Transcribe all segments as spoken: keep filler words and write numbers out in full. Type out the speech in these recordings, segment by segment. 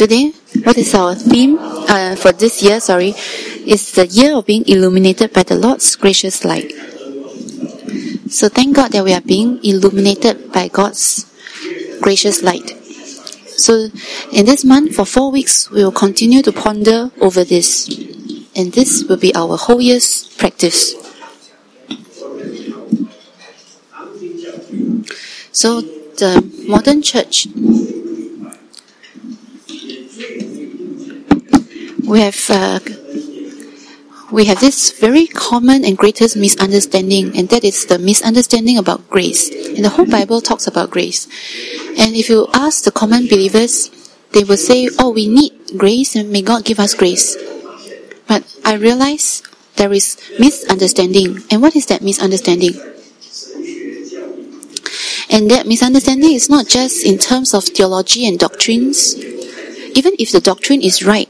Today, what is our theme uh, for this year, sorry, is the year of being illuminated by the Lord's gracious light. So thank God that we are being illuminated by God's gracious light. So in this month, for four weeks, we will continue to ponder over this. And this will be our whole year's practice. So the modern church, we have uh, we have this very common and greatest misunderstanding, and that is the misunderstanding about grace. And the whole Bible talks about grace. And if you ask the common believers, they will say, oh, we need grace and may God give us grace. But I realize there is misunderstanding. And what is that misunderstanding? And that misunderstanding is not just in terms of theology and doctrines, even if the doctrine is right.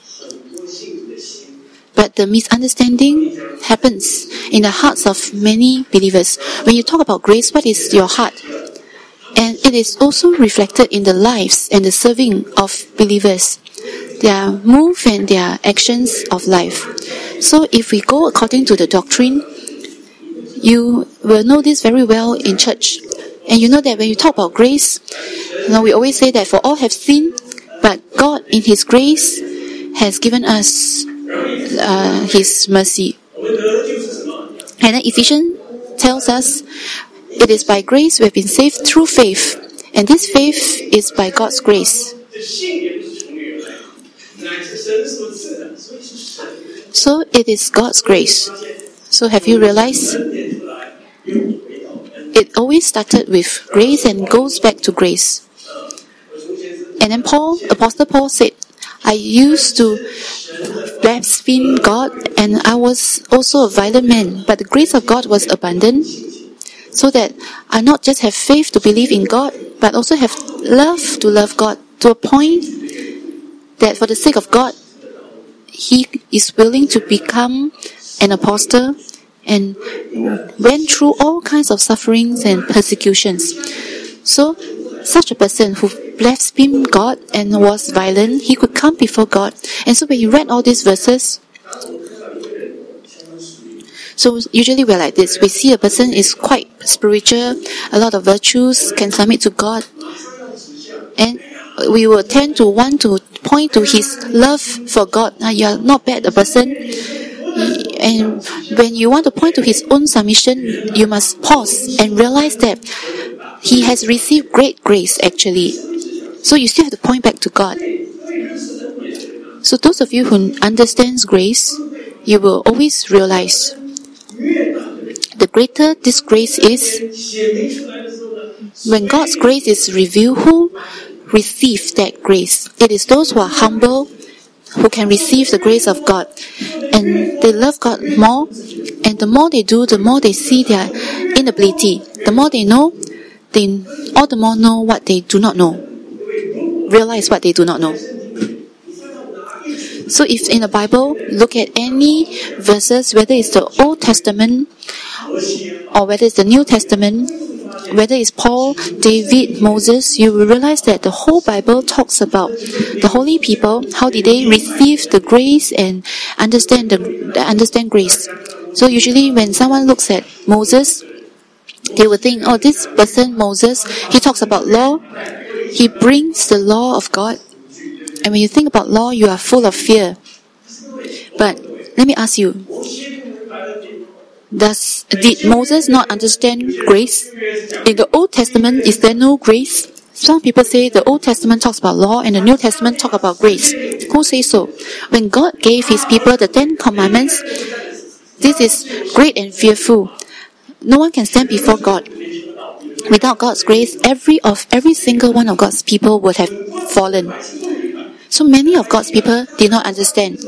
But the misunderstanding happens in the hearts of many believers. When you talk about grace, what is your heart? And it is also reflected in the lives and the serving of believers, their move and their actions of life. So if we go according to the doctrine, you will know this very well in church. And you know that when you talk about grace, you know, we always say that for all have sinned, but God in His grace has given us uh, His mercy. And then Ephesians tells us, it is by grace we have been saved through faith. And this faith is by God's grace. So it is God's grace. So have you realized? It always started with grace and goes back to grace. And then Paul, Apostle Paul said, I used to blaspheme God and I was also a violent man, but the grace of God was abundant, so that I not just have faith to believe in God, but also have love to love God, to a point that for the sake of God, he is willing to become an apostle and went through all kinds of sufferings and persecutions. So, such a person who blasphemed God and was violent, he could come before God. And so when you read all these verses, so usually we're like this. We see a person is quite spiritual, a lot of virtues, can submit to God. And we will tend to want to point to his love for God. Now, you are not bad a person. And when you want to point to his own submission, you must pause and realize that he has received great grace actually. So you still have to point back to God. So those of you who understands grace, you will always realize the greater this grace is, when God's grace is revealed, who receive that grace? It is those who are humble, who can receive the grace of God. And they love God more. And the more they do, the more they see their inability. The more they know, they all the more know what they do not know. Realize what they do not know. So if in the Bible, look at any verses, whether it's the Old Testament or whether it's the New Testament, whether it's Paul, David, Moses, you will realize that the whole Bible talks about the holy people, how did they receive the grace and understand the understand grace. So usually when someone looks at Moses, they will think, oh, this person, Moses, he talks about law, he brings the law of God. And when you think about law, you are full of fear. But let me ask you, Does did Moses not understand grace? In the Old Testament, is there no grace? Some people say the Old Testament talks about law and the New Testament talks about grace. Who says so? When God gave His people the Ten Commandments, this is great and fearful. No one can stand before God. Without God's grace, every of every single one of God's people would have fallen. So many of God's people did not understand.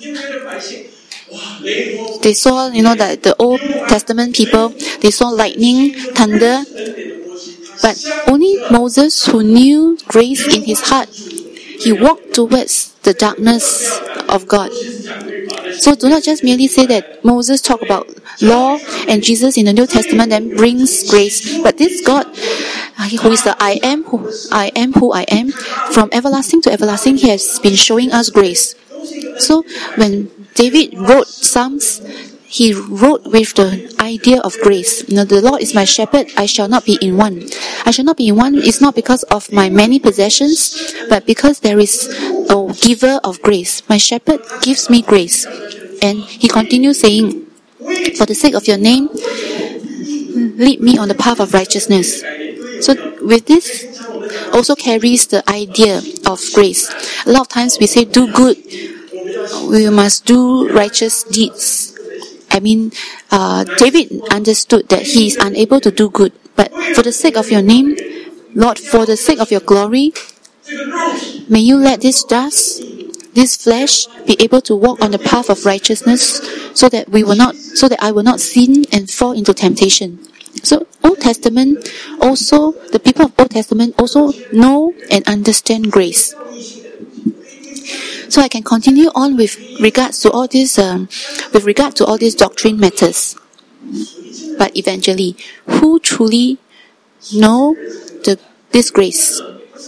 They saw, you know, that the Old Testament people, they saw lightning, thunder, but only Moses, who knew grace in his heart, he walked towards the darkness of God. So do not just merely say that Moses talked about law and Jesus in the New Testament then brings grace, but this God who is the I am who I am who I am, from everlasting to everlasting, He has been showing us grace. So when David wrote Psalms, he wrote with the idea of grace. You know, the Lord is my shepherd, I shall not be in want. I shall not be in want is not because of my many possessions, but because there is a giver of grace. My shepherd gives me grace. And he continues saying, for the sake of your name, lead me on the path of righteousness. So with this also carries the idea of grace. A lot of times we say do good, we must do righteous deeds. I mean, uh, David understood that he is unable to do good. But for the sake of your name, Lord, for the sake of your glory, may you let this dust, this flesh, be able to walk on the path of righteousness, so that we will not, so that I will not sin and fall into temptation. So Old Testament also, the people of Old Testament also know and understand grace. So I can continue on with regards to all these, um, with regard to all these doctrine matters. But eventually, who truly know the this grace?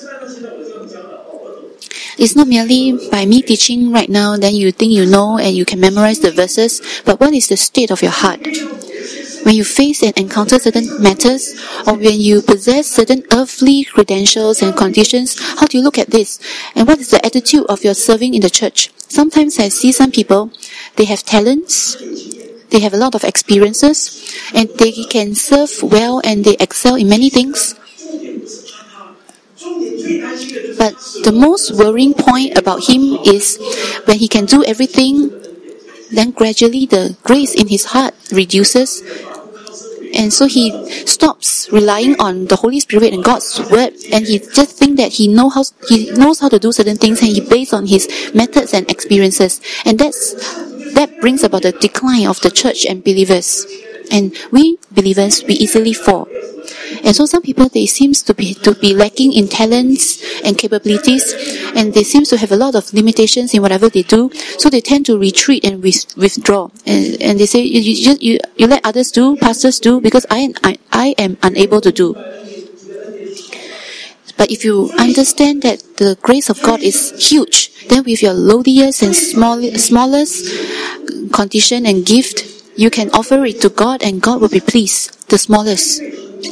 It's not merely by me teaching right now, then you think you know and you can memorize the verses, but what is the state of your heart? When you face and encounter certain matters, or when you possess certain earthly credentials and conditions, how do you look at this? And what is the attitude of your serving in the church? Sometimes I see some people, they have talents, they have a lot of experiences, and they can serve well and they excel in many things. But the most worrying point about him is when he can do everything, then gradually the grace in his heart reduces, and so he stops relying on the Holy Spirit and God's word, and he just think that he know how he knows how to do certain things, and he based on his methods and experiences, and that's that brings about the decline of the church and believers. And we believers, we easily fall. And so some people, they seems to be to be lacking in talents and capabilities, and they seem to have a lot of limitations in whatever they do. So they tend to retreat and withdraw, and, and they say, you, you just you, you let others do, pastors do, because I am I, I am unable to do. But if you understand that the grace of God is huge, then with your lowliest and small, smallest condition and gift, you can offer it to God, and God will be pleased. The smallest.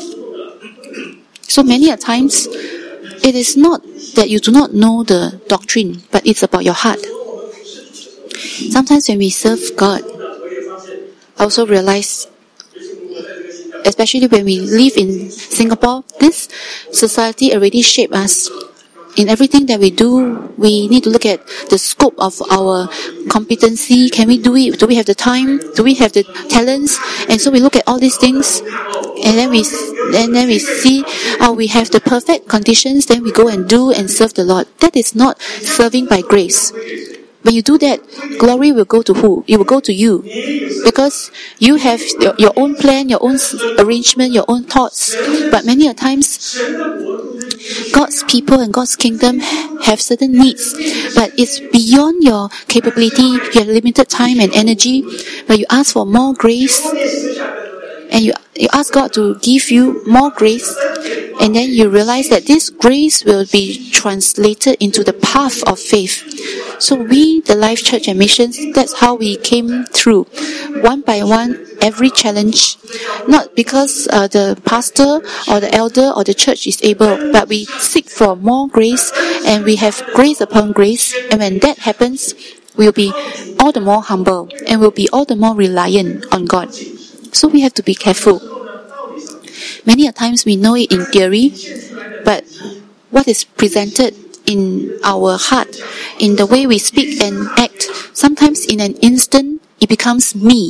So many a times, it is not that you do not know the doctrine, but it's about your heart. Sometimes when we serve God, I also realize, especially when we live in Singapore, this society already shaped us. In everything that we do, we need to look at the scope of our competency. Can we do it? Do we have the time? Do we have the talents? And so we look at all these things, and then we and then we see, oh, we have the perfect conditions. Then we go and do and serve the Lord. That is not serving by grace. When you do that, glory will go to who? It will go to you, because you have your, your own plan, your own arrangement, your own thoughts. But many a times, God's people and God's kingdom have certain needs, but it's beyond your capability. You have limited time and energy, but you ask for more grace, and you, you ask God to give you more grace, and then you realize that this grace will be translated into the path of faith. So we, the Life Church and Missions, that's how we came through, one by one, every challenge. Not because uh, the pastor or the elder or the church is able, but we seek for more grace, and we have grace upon grace. And when that happens, we'll be all the more humble, and we'll be all the more reliant on God. So we have to be careful. Many a times we know it in theory, but what is presented in our heart, in the way we speak and act, sometimes in an instant, it becomes me.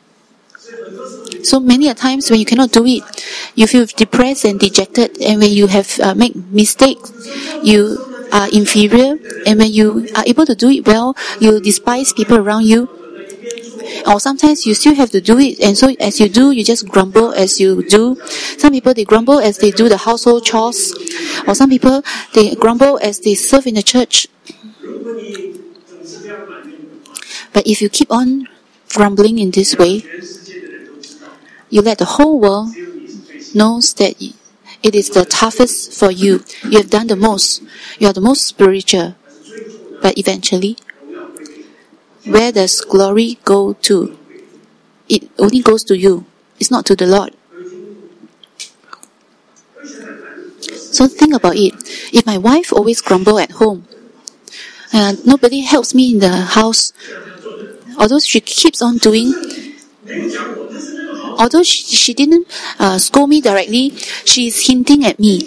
So many a times when you cannot do it, you feel depressed and dejected, and when you have uh, made mistakes, you are inferior, and when you are able to do it well, you despise people around you. Or sometimes you still have to do it, and so as you do, you just grumble as you do. Some people, they grumble as they do the household chores, or some people, they grumble as they serve in the church. But if you keep on grumbling in this way, you let the whole world knows that it is the toughest for you. You have done the most. You are the most spiritual. But eventually, where does glory go to? It only goes to you. It's not to the Lord. So think about it. If my wife always grumble at home, uh, nobody helps me in the house, although she keeps on doing, although she, she didn't uh, scold me directly, she is hinting at me.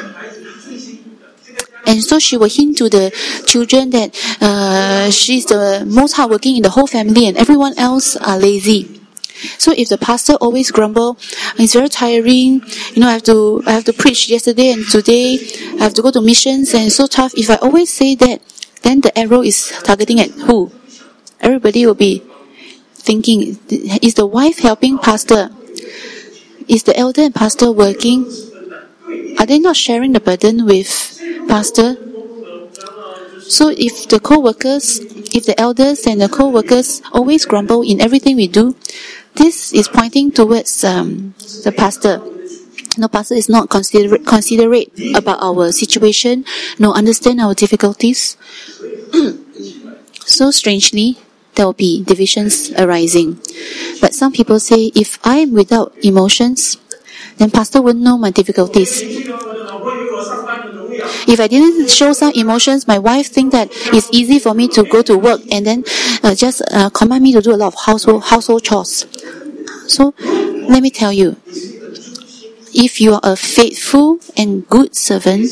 And so she will hint to the children that uh, she's the most hardworking in the whole family and everyone else are lazy. So if the pastor always grumble, it's very tiring, you know, I have to I have to preach yesterday and today, I have to go to missions and it's so tough. If I always say that, then the arrow is targeting at who? Everybody will be thinking, is the wife helping pastor? Is the elder and pastor working? Are they not sharing the burden with pastor? So if the co-workers, if the elders and the co-workers always grumble in everything we do, this is pointing towards um, the pastor. No, pastor is not considerate, considerate about our situation, no, understand our difficulties. So strangely, there will be divisions arising. But some people say, if I am without emotions, then pastor wouldn't know my difficulties. If I didn't show some emotions, my wife think that it's easy for me to go to work and then uh, just uh, command me to do a lot of household household chores. So let me tell you, if you are a faithful and good servant,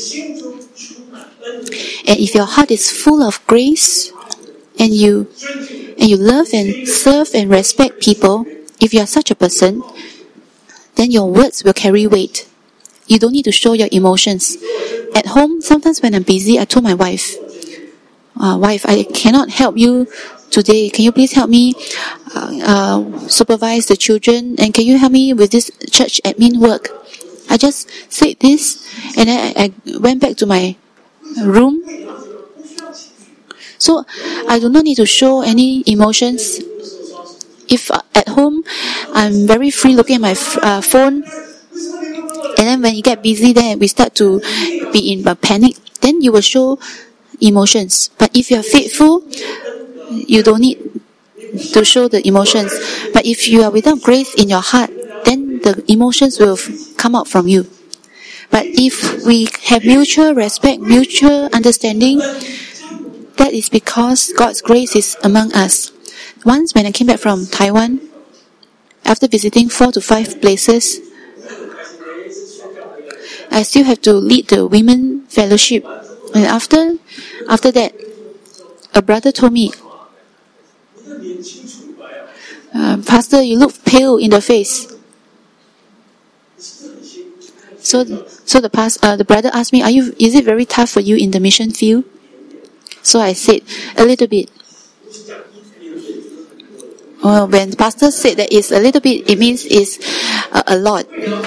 and if your heart is full of grace, and you and you love and serve and respect people, if you are such a person, then your words will carry weight. You don't need to show your emotions. At home, sometimes when I'm busy, I told my wife, uh, wife, I cannot help you today. Can you please help me uh, uh, supervise the children? And can you help me with this church admin work? I just said this, and then I, I went back to my room. So I do not need to show any emotions. If uh, at home, I'm very free looking at my f- uh, phone, and then when you get busy, then we start to be in a panic, then you will show emotions. But if you are faithful, you don't need to show the emotions. But if you are without grace in your heart, then the emotions will come out from you. But if we have mutual respect, mutual understanding, that is because God's grace is among us. Once when I came back from Taiwan, after visiting four to five places, I still have to lead the women fellowship. And after, after that, a brother told me, uh, Pastor, you look pale in the face. So, so the past, uh, the brother asked me, "Are you? Is it very tough for you in the mission field?" So I said, "A little bit." Well, when the pastor said that it's a little bit, it means it's a, a lot.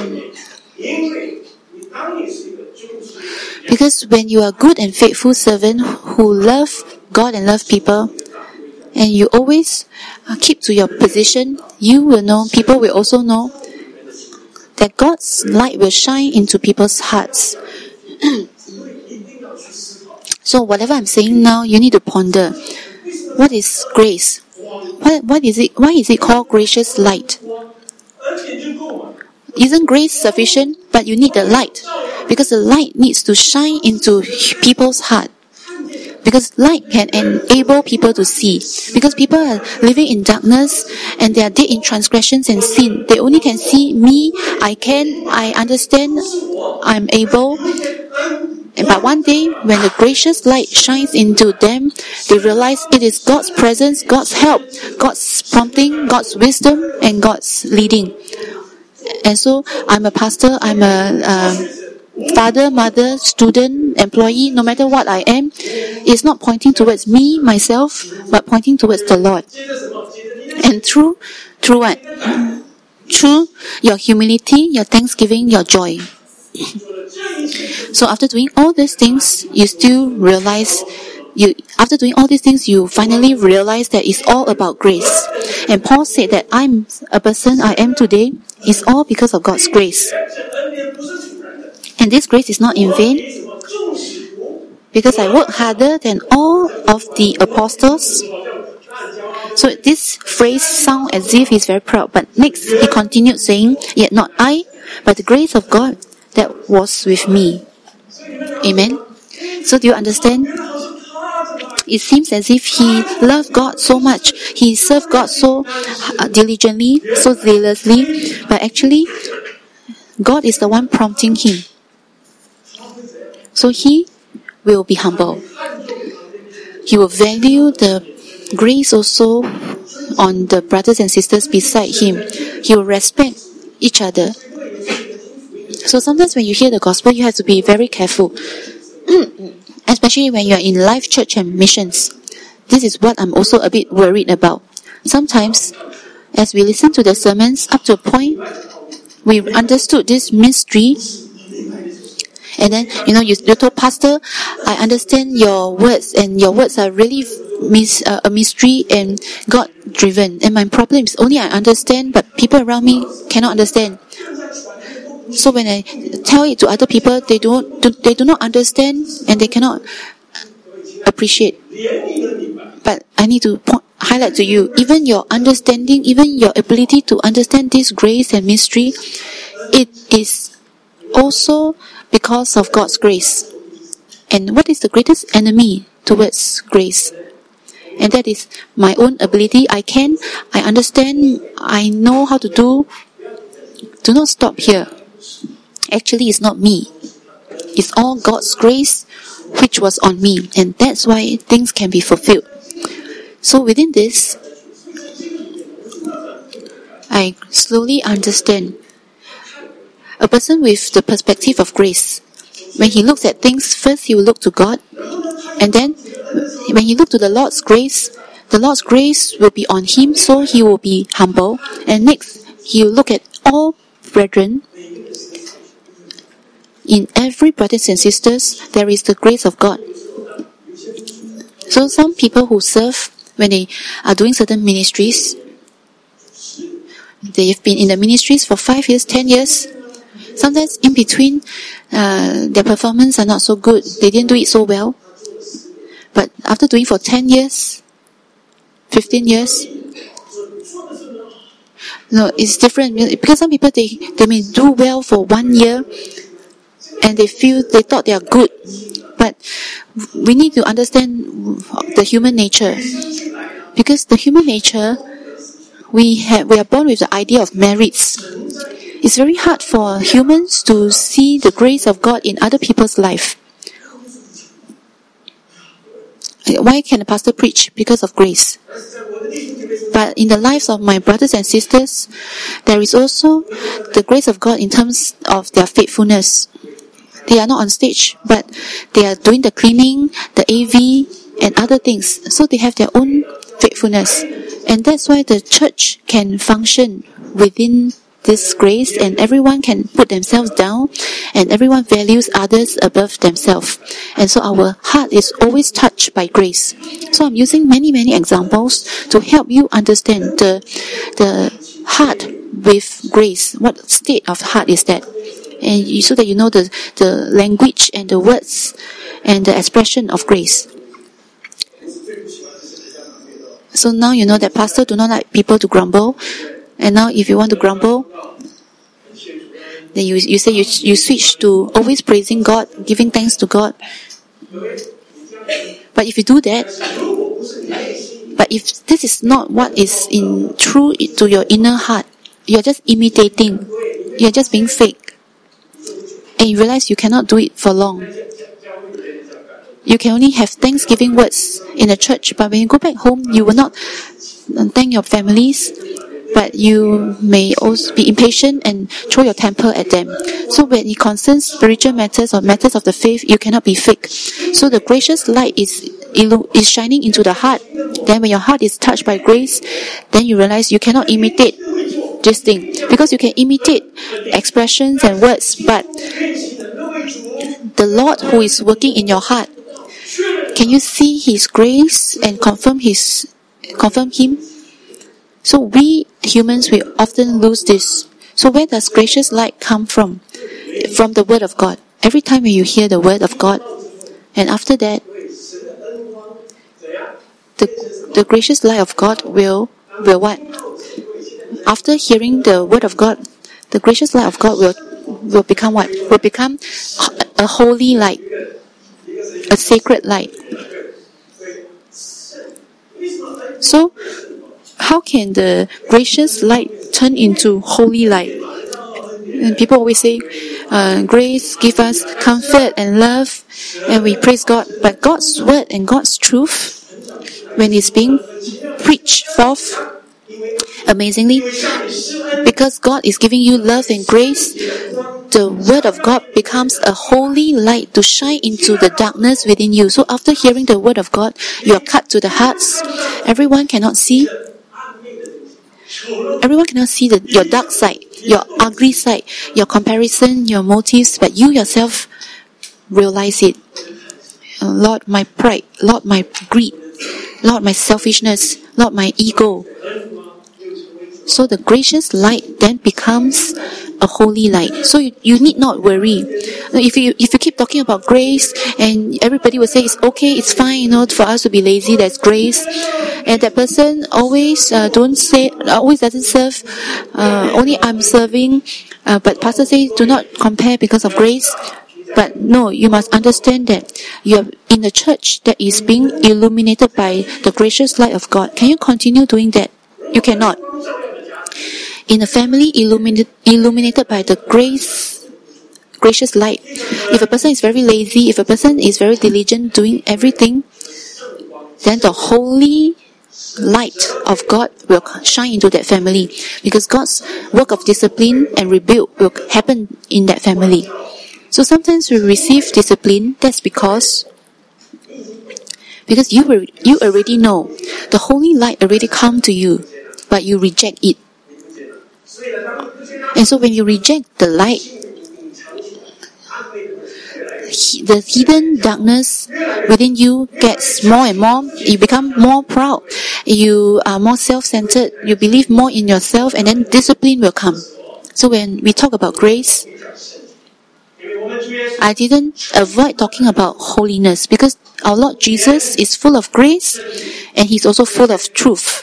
Because when you are a good and faithful servant who love God and love people, and you always keep to your position, you will know, people will also know, that God's light will shine into people's hearts. So whatever I'm saying now, you need to ponder. What is grace? What, what is it? Why is it called gracious light? Isn't grace sufficient? But you need the light. Because the light needs to shine into people's heart. Because light can enable people to see. Because people are living in darkness and they are dead in transgressions and sin. They only can see me, I can, I understand, I'm able. But one day, when the gracious light shines into them, they realize it is God's presence, God's help, God's prompting, God's wisdom, and God's leading. And so, I'm a pastor, I'm a um, father, mother, student, employee, no matter what I am, it's not pointing towards me, myself, but pointing towards the Lord. And through, through what? Through your humility, your thanksgiving, your joy. So after doing all these things, you still realize, you after doing all these things, you finally realize that it's all about grace. And Paul said that I'm a person I am today is all because of God's grace. And this grace is not in vain, because I work harder than all of the apostles. So this phrase sounds as if he's very proud. But next he continued saying, yet not I, but the grace of God that was with me. Amen. So do you understand? It seems as if he loved God so much. He served God so diligently, so zealously. But actually, God is the one prompting him. So he will be humble. He will value the grace also on the brothers and sisters beside him. He will respect each other. So sometimes when you hear the gospel, you have to be very careful. Especially when you are in life, church and missions. This is what I'm also a bit worried about. Sometimes, as we listen to the sermons, up to a point, we understood this mystery. And then, you know, you, you told Pastor, I understand your words, and your words are really mis, uh, a mystery and God-driven. And my problem is only I understand, but people around me cannot understand. So when I tell it to other people, they don't, they do not understand and they cannot appreciate. But I need to point, highlight to you, even your understanding, even your ability to understand this grace and mystery, it is also because of God's grace. And what is the greatest enemy towards grace? And that is my own ability. I can, I understand, I know how to do. Do not stop here. Actually, it's not me. It's all God's grace which was on me. And that's why things can be fulfilled. So within this, I slowly understand. A person with the perspective of grace, when he looks at things, first he will look to God. And then, when he looks to the Lord's grace, the Lord's grace will be on him, so he will be humble. And next, he will look at all brethren. In every brothers and sisters, there is the grace of God. So some people who serve, when they are doing certain ministries, they have been in the ministries for five years, ten years. Sometimes in between, uh, their performance are not so good. They didn't do it so well. But after doing for ten years, fifteen years, no, it's different. Because some people, they, they may do well for one year, and they feel, they thought they are good. But we need to understand the human nature. Because the human nature, we have, we are born with the idea of merits. It's very hard for humans to see the grace of God in other people's life. Why can a pastor preach? Because of grace. But in the lives of my brothers and sisters, there is also the grace of God in terms of their faithfulness. They are not on stage, but they are doing the cleaning, the A V, and other things. So they have their own faithfulness. And that's why the church can function within this grace, and everyone can put themselves down, and everyone values others above themselves. And so our heart is always touched by grace. So I'm using many, many examples to help you understand the, the heart with grace. What state of heart is that? And you, so that you know the, the language and the words and the expression of grace. So now you know that pastor do not like people to grumble. And now if you want to grumble, then you, you say you, you switch to always praising God, giving thanks to God. But if you do that, but if this is not what is in true to your inner heart, you're just imitating, you're just being fake. And you realize you cannot do it for long. You can only have thanksgiving words in the church, but when you go back home, you will not thank your families, but you may also be impatient and throw your temper at them. So when it concerns spiritual matters or matters of the faith, you cannot be fake. So the gracious light is is shining into the heart. Then when your heart is touched by grace, then you realize you cannot imitate this thing. Because you can imitate expressions and words, but the Lord who is working in your heart, can you see His grace and confirm His confirm Him? So we humans, we often lose this. So where does gracious light come from? From the Word of God. every time when you hear the word of God, and after that, the, the gracious light of God will, will what? After hearing the word of God, the gracious light of God will, will become what? Will become a holy light, a sacred light. So, how can the gracious light turn into holy light? And people always say, uh, grace give us comfort and love, and we praise God. But God's word and God's truth, when it's being preached forth, amazingly, because God is giving you love and grace, the word of God becomes a holy light to shine into the darkness within you. So after hearing the word of God, you are cut to the hearts. Everyone cannot see. Everyone cannot see the, your dark side, your ugly side, your comparison, your motives, but you yourself realize it. Uh, Lord, my pride, Lord, my greed, Lord, my selfishness, Lord, my ego. So the gracious light then becomes a holy light. So you, you need not worry. If you if you keep talking about grace, and everybody will say it's okay, it's fine, you know, for us to be lazy, that's grace. And that person always uh, don't say, always doesn't serve. Uh, only I'm serving. Uh, but pastor says do not compare because of grace. But no, you must understand that you are in a church that is being illuminated by the gracious light of God. Can you continue doing that? You cannot. In a family illuminated, illuminated by the grace, gracious light, if a person is very lazy, if a person is very diligent doing everything, then the holy light of God will shine into that family, because God's work of discipline and rebuke will happen in that family. So sometimes we receive discipline, that's because because you were, you already know the holy light already come to you, but you reject it. And so when you reject the light, the hidden darkness within you gets more and more. You become more proud. You are more self-centered. You believe more in yourself, and then discipline will come. So when we talk about grace, I didn't avoid talking about holiness, because our Lord Jesus is full of grace, and He's also full of truth.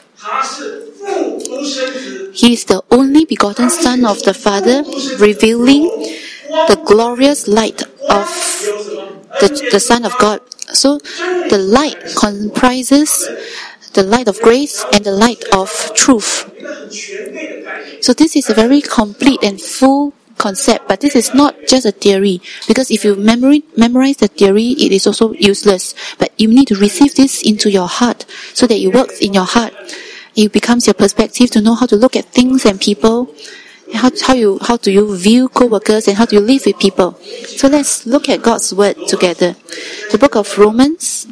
He is the only begotten Son of the Father, revealing the glorious light of the, the Son of God. So the light comprises the light of grace and the light of truth. So this is a very complete and full concept, but this is not just a theory, because if you memori- memorize the theory, it is also useless. But you need to receive this into your heart so that it works in your heart. It becomes your perspective to know how to look at things and people, and how, how you how do you view co-workers, and how do you live with people. So let's look at God's word together. The book of Romans.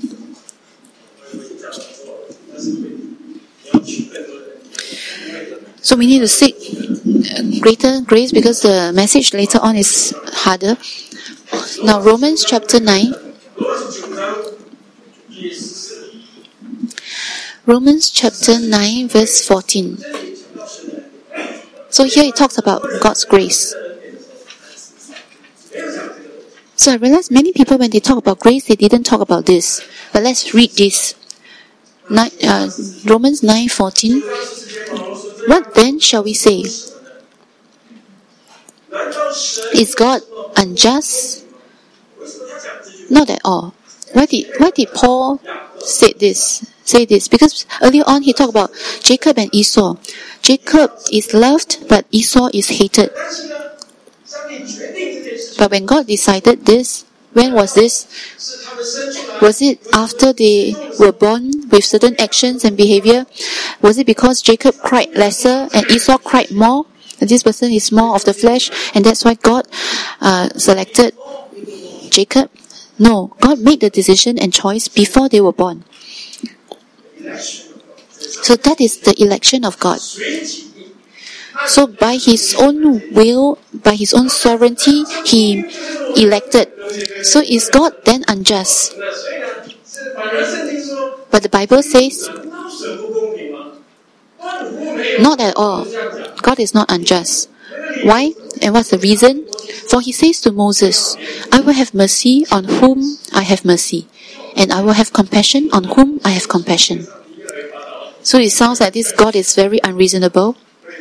So we need to seek greater grace, because the message later on is harder. Now Romans chapter nine. Romans chapter nine verse fourteen. So here it talks about God's grace. So I realized many people, when they talk about grace, they didn't talk about this. But let's read this. Nine, uh, Romans nine fourteen. What then shall we say? Is God unjust? Not at all. Why did why did Paul say this? Say this because earlier on he talked about Jacob and Esau. Jacob is loved, but Esau is hated. But when God decided this, when was this? Was it after they were born with certain actions and behavior? Was it because Jacob cried lesser and Esau cried more? And this person is more of the flesh, and that's why God uh, selected Jacob? No, God made the decision and choice before they were born. So that is the election of God. So by His own will, by His own sovereignty, He elected. So is God then unjust? But the Bible says, not at all. God is not unjust. Why? And what's the reason? For he says to Moses, I will have mercy on whom I have mercy, and I will have compassion on whom I have compassion. So it sounds like this God is very unreasonable.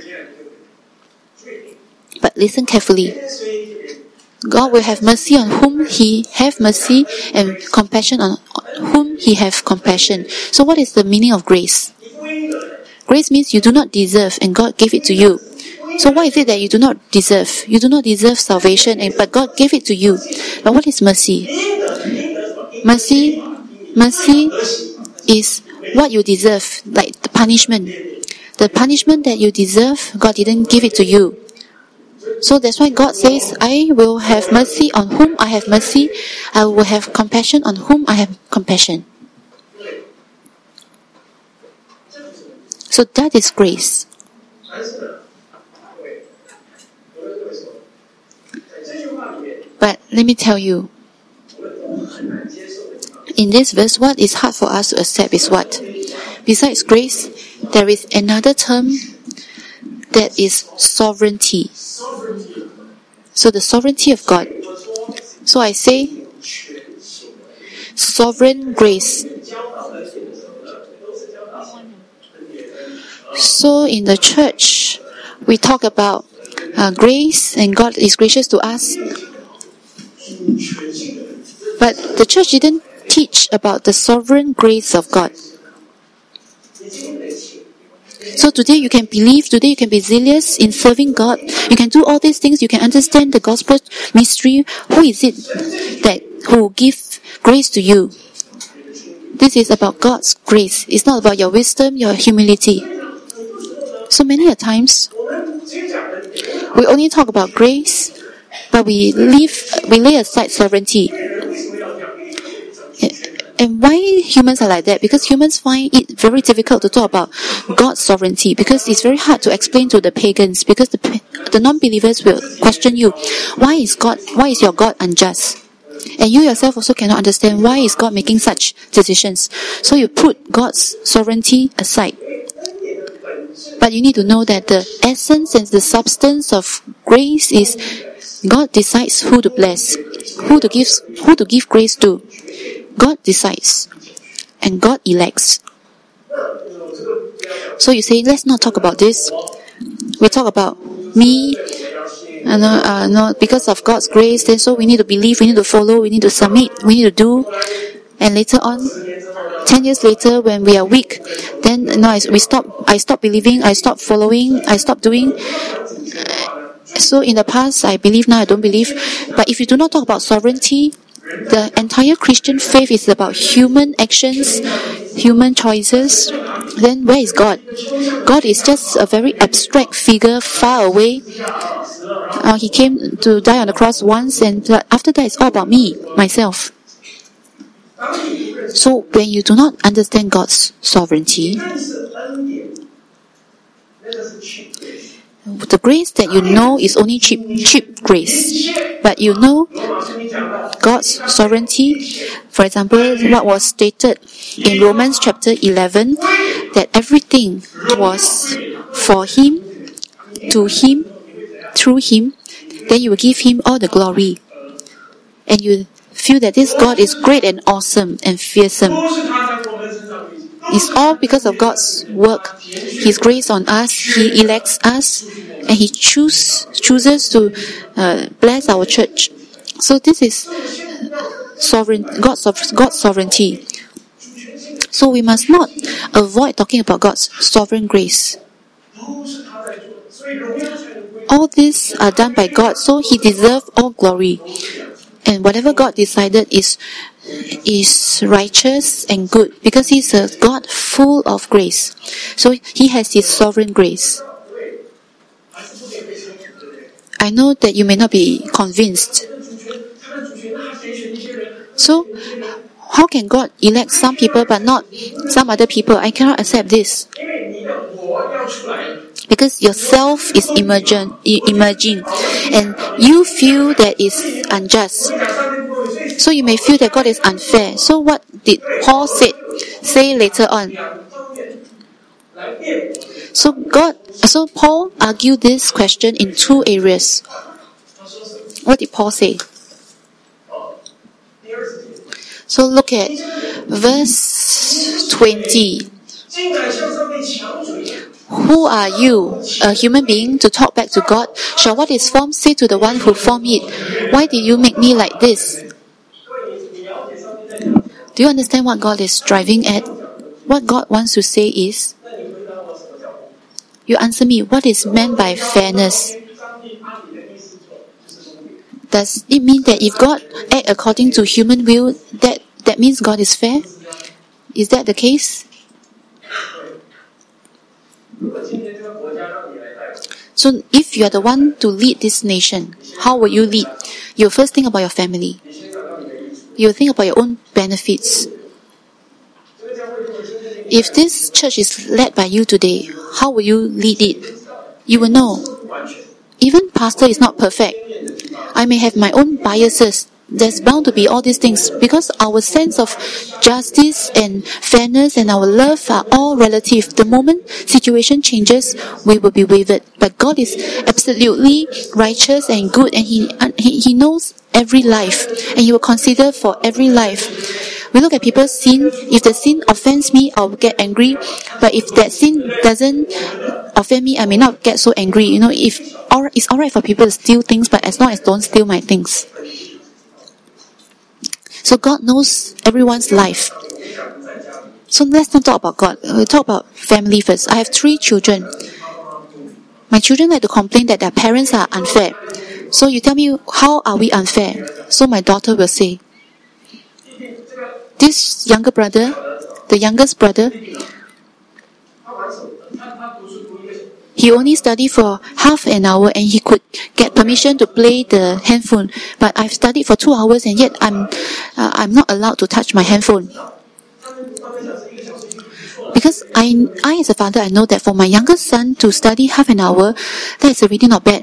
But listen carefully. God will have mercy on whom he have mercy, and compassion on whom he have compassion. So what is the meaning of grace? Grace means you do not deserve and God gave it to you. So why is it that you do not deserve? You do not deserve salvation, and but God gave it to you. But what is mercy? Mercy, mercy is what you deserve, like the punishment. The punishment that you deserve, God didn't give it to you. So that's why God says, I will have mercy on whom I have mercy. I will have compassion on whom I have compassion. So that is grace. But let me tell you, in this verse, what is hard for us to accept is what? Besides grace, there is another term that is sovereignty. So the sovereignty of God. So I say, sovereign grace. So in the church, we talk about uh, grace, and God is gracious to us. But the church didn't teach about the sovereign grace of God. So today you can believe, today you can be zealous in serving God. You can do all these things, you can understand the gospel mystery. Who is it that who will give grace to you? This is about God's grace. It's not about your wisdom, your humility. So many a times, we only talk about grace, but we leave, we lay aside sovereignty. And why humans are like that? Because humans find it very difficult to talk about God's sovereignty, because it's very hard to explain to the pagans, because the the non-believers will question you. Why is God, why is your God unjust? And you yourself also cannot understand why is God making such decisions. So you put God's sovereignty aside. But you need to know that the essence and the substance of grace is God decides who to bless, who to give, who to give grace to. God decides, and God elects. So you say, let's not talk about this. We talk about me, and uh, uh, no, because of God's grace, then so we need to believe, we need to follow, we need to submit, we need to do. And later on, ten years later, when we are weak, then no, I, we stop. I stop believing, I stop following, I stop doing. So in the past, I believe, now I don't believe. But if you do not talk about sovereignty, the entire Christian faith is about human actions, human choices. Then where is God? God is just a very abstract figure far away. Uh, he came to die on the cross once, and after that it's all about me, myself. So when you do not understand God's sovereignty, the grace that you know is only cheap, cheap grace. But you know God's sovereignty. For example, what was stated in Romans chapter eleven, that everything was for Him, to Him, through Him, then you will give Him all the glory. And you feel that this God is great and awesome and fearsome. It's all because of God's work, His grace on us. He elects us, and He choose, chooses to uh, bless our church. So this is sovereign, God's, God's sovereignty. So we must not avoid talking about God's sovereign grace. All these are done by God, so He deserves all glory. And whatever God decided is is righteous and good, because He's a God full of grace. So He has His sovereign grace. I know that you may not be convinced. So, how can God elect some people but not some other people? I cannot accept this. Because yourself is emerging, emerging, and you feel that it's unjust. So you may feel that God is unfair. So what did Paul say, say later on? So God, so Paul argued this question in two areas. What did Paul say? So look at verse twenty. Who are you, a human being, to talk back to God? Shall what is formed say to the one who formed it, why did you make me like this? Do you understand what God is driving at? What God wants to say is, you answer me, what is meant by fairness? Does it mean that if God acts according to human will, that, that means God is fair? Is that the case? So if you are the one to lead this nation, how will you lead? You first think about your family. You think about your own benefits. If this church is led by you today, how will you lead it? You will know. Even pastor is not perfect. I may have my own biases. There's bound to be all these things because our sense of justice and fairness and our love are all relative. The moment situation changes, we will be wavered. But God is absolutely righteous and good, and He He, he knows every life, and He will consider for every life. We look at people's sin. If the sin offends me, I'll get angry. But if that sin doesn't offend me, I may not get so angry. You know, if it's alright for people to steal things, but as long as don't steal my things. So God knows everyone's life. So let's not talk about God. We'll talk about family first. I have three children. My children like to complain that their parents are unfair. So you tell me, how are we unfair? So my daughter will say, this younger brother, the youngest brother, he only studied for half an hour and he could get permission to play the handphone. But I've studied for two hours and yet I'm, uh, I'm not allowed to touch my handphone. Because I, I as a father, I know that for my youngest son to study half an hour, that's already not bad.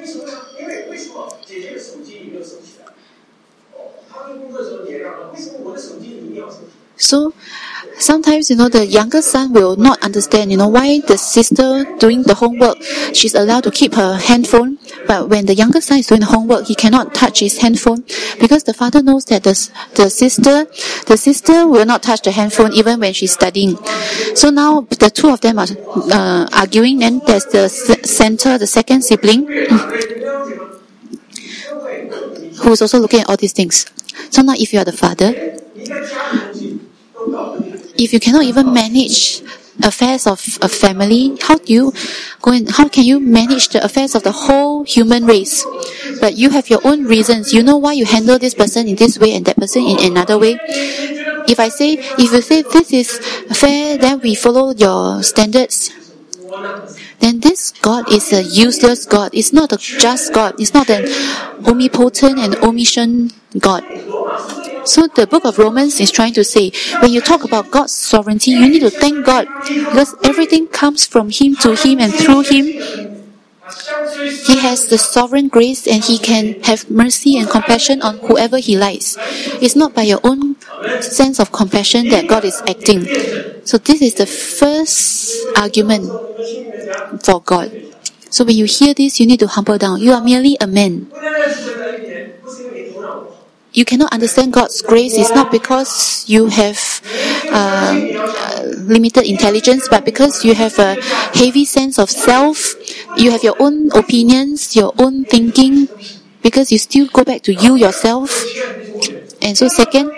So, sometimes, you know, the younger son will not understand, you know, why the sister doing the homework, she's allowed to keep her handphone, but when the younger son is doing the homework, he cannot touch his handphone, because the father knows that the, the sister, the sister will not touch the handphone even when she's studying. So now, the two of them are uh, arguing, then there's the center, the second sibling, who's also looking at all these things. So now, if you are the father, if you cannot even manage affairs of a family, how do you go and how can you manage the affairs of the whole human race? But you have your own reasons. You know why you handle this person in this way and that person in another way. If I say, if you say this is fair, then we follow your standards. Then this God is a useless God. It's not a just God. It's not an omnipotent and omniscient God. So the book of Romans is trying to say, when you talk about God's sovereignty, you need to thank God, because everything comes from Him, to Him, and through Him. He has the sovereign grace, and He can have mercy and compassion on whoever He likes. It's not by your own sense of compassion that God is acting. So this is the first argument for God. So when you hear this, you need to humble down. You are merely a man. You cannot understand God's grace. It's not because you have uh, limited intelligence, but because you have a heavy sense of self. You have your own opinions, your own thinking, because you still go back to you yourself. And so second,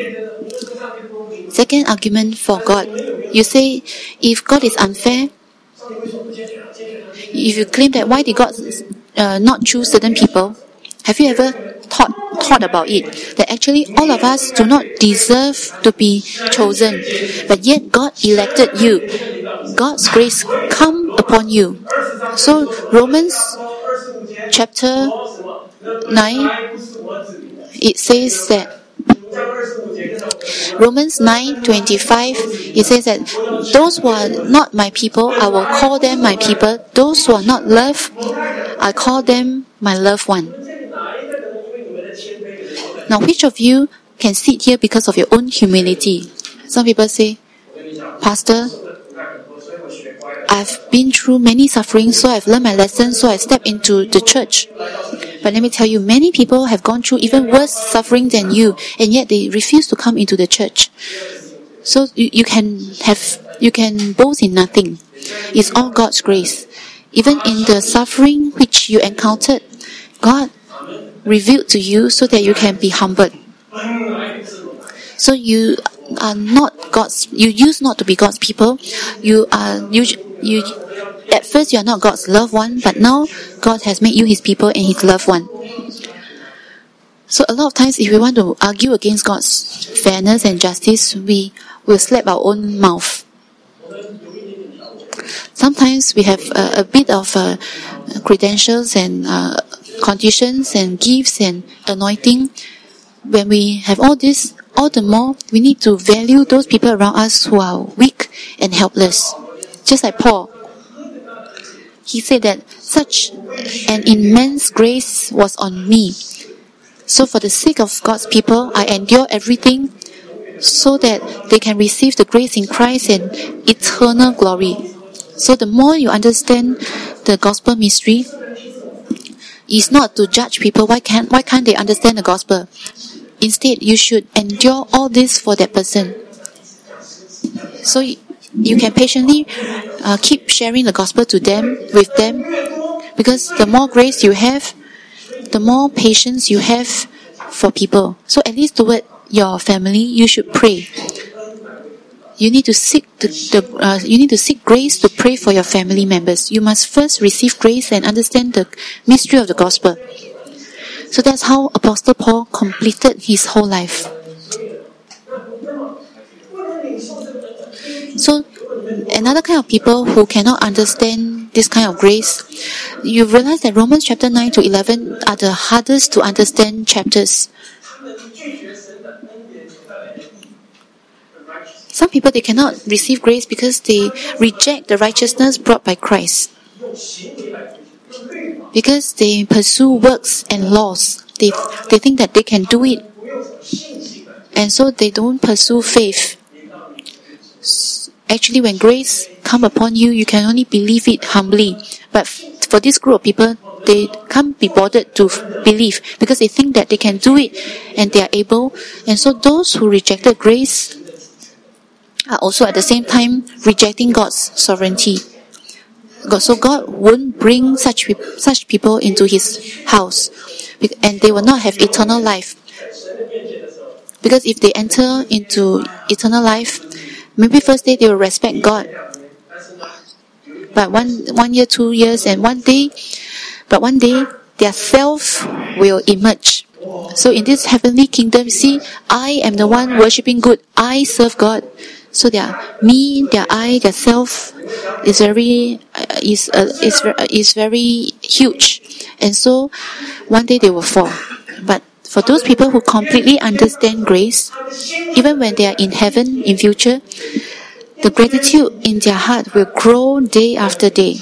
second argument for God. You say, if God is unfair, if you claim that why did God uh, not choose certain people, have you ever thought thought about it? That actually all of us do not deserve to be chosen, but yet God elected you. God's grace come upon you. So Romans chapter nine, it says that Romans nine twenty-five, it says that those who are not my people, I will call them my people. Those who are not loved, I call them my loved one. Now, which of you can sit here because of your own humility? Some people say, Pastor, I've been through many sufferings, so I've learned my lesson, so I step into the church. But let me tell you, many people have gone through even worse suffering than you, and yet they refuse to come into the church. So you, you can have, you can boast in nothing. It's all God's grace. Even in the suffering which you encountered, God revealed to you so that you can be humbled. So you are not God's, you used not to be God's people. You are, you, you, at first you are not God's loved one, but now God has made you His people and His loved one. So a lot of times if we want to argue against God's fairness and justice, we will slap our own mouth. Sometimes we have a, a bit of uh, credentials and uh, conditions and gifts and anointing. When we have all this, all the more we need to value those people around us who are weak and helpless. Just like Paul, he said that such an immense grace was on me. So for the sake of God's people, I endure everything so that they can receive the grace in Christ and eternal glory. So the more you understand the gospel mystery, is not to judge people. Why can't why can't they understand the gospel? Instead, you should endure all this for that person. So you, you can patiently uh, keep sharing the gospel to them, with them, because the more grace you have, the more patience you have for people. So at least toward your family, you should pray. You need to seek the, the uh, you need to seek grace to pray for your family members. You must first receive grace and understand the mystery of the gospel. So that's how Apostle Paul completed his whole life. So another kind of people who cannot understand this kind of grace, you realize that Romans chapter nine to eleven are the hardest to understand chapters. Some people, they cannot receive grace because they reject the righteousness brought by Christ. Because they pursue works and laws. They, they think that they can do it. And so they don't pursue faith. Actually, when grace comes upon you, you can only believe it humbly. But for this group of people, they can't be bothered to believe because they think that they can do it and they are able. And so those who rejected grace are also at the same time rejecting God's sovereignty. So God won't bring such such people into His house, and they will not have eternal life. Because if they enter into eternal life, maybe first day they will respect God, but one one year, two years, and one day, but one day their self will emerge. So in this heavenly kingdom, see, I am the one worshipping good. I serve God. So their me, their I, their self is very uh, is uh, is uh, is very huge, and so one day they will fall. But for those people who completely understand grace, even when they are in heaven in future, the gratitude in their heart will grow day after day.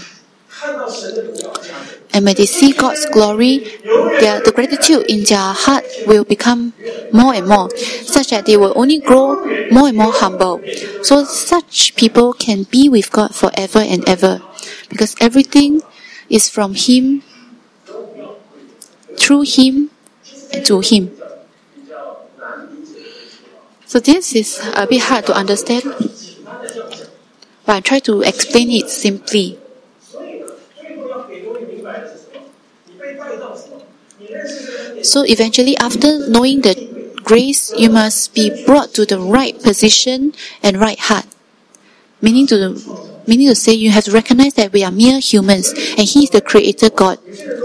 And when they see God's glory, their, the gratitude in their heart will become more and more, such that they will only grow more and more humble. So such people can be with God forever and ever, because everything is from Him, through Him, and to Him. So this is a bit hard to understand, but I try to explain it simply. So eventually, after knowing the grace, you must be brought to the right position and right heart. Meaning to meaning to say, you have to recognize that we are mere humans and He is the Creator God.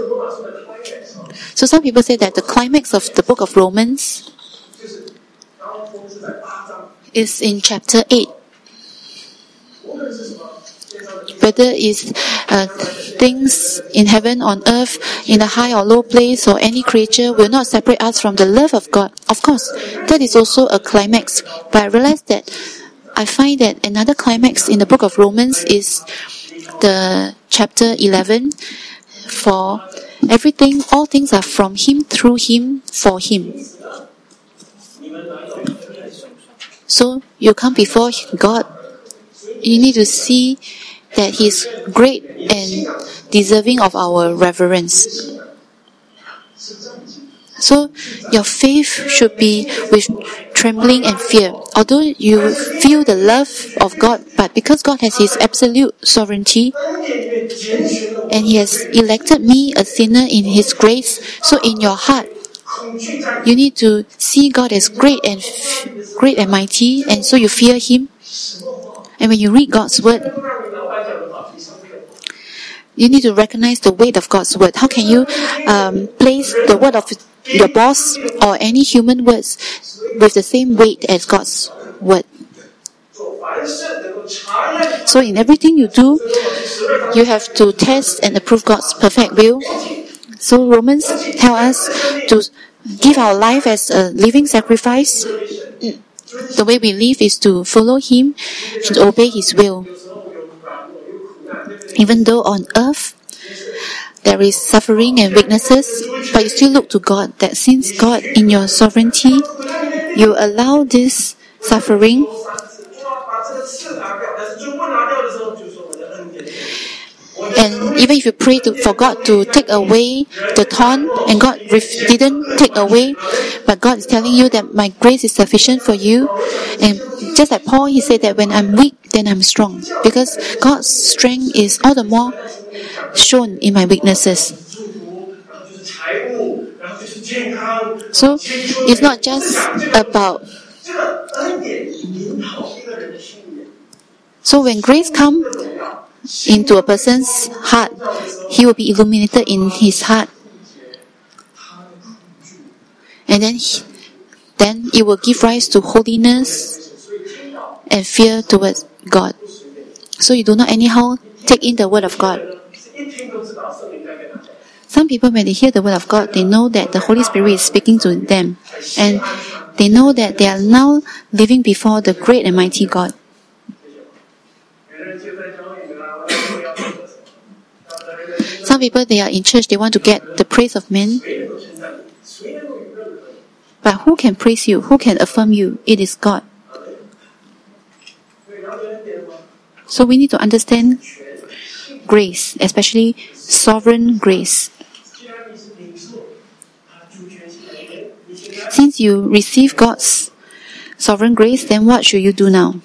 So some people say that the climax of the book of Romans is in chapter eight. Whether it's uh, things in heaven, on earth, in a high or low place, or any creature will not separate us from the love of God. Of course, that is also a climax. But I realize that I find that another climax in the book of Romans is the chapter eleven. For everything, all things are from Him, through Him, for Him. So you come before God, you need to see that He is great and deserving of our reverence. So your faith should be with trembling and fear. Although you feel the love of God, but because God has His absolute sovereignty, and He has elected me, a sinner, in His grace, so in your heart, you need to see God as great and great and mighty, and so you fear Him. And when you read God's word, you need to recognize the weight of God's word. How can you um, place the word of your boss or any human words with the same weight as God's word? So in everything you do, you have to test and approve God's perfect will. So Romans tell us to give our life as a living sacrifice. The way we live is to follow Him and obey His will. Even though on earth there is suffering and weaknesses, but you still look to God, that since God in your sovereignty, you allow this suffering, and even if you pray to, for God to take away the thorn, and God ref, didn't take away, but God is telling you that my grace is sufficient for you. And just like Paul, he said that when I'm weak, then I'm strong, because God's strength is all the more shown in my weaknesses. So it's not just about. So when grace comes into a person's heart, he will be illuminated in his heart, and then he, then it will give rise to holiness and fear towards God. So you do not anyhow take in the word of God. Some people, when they hear the word of God, they know that the Holy Spirit is speaking to them, and they know that they are now living before the great and mighty God. Some people, they are in church, they want to get the praise of men. But who can praise you? Who can affirm you? It is God. So we need to understand grace, especially sovereign grace. Since you receive God's sovereign grace, then what should you do now?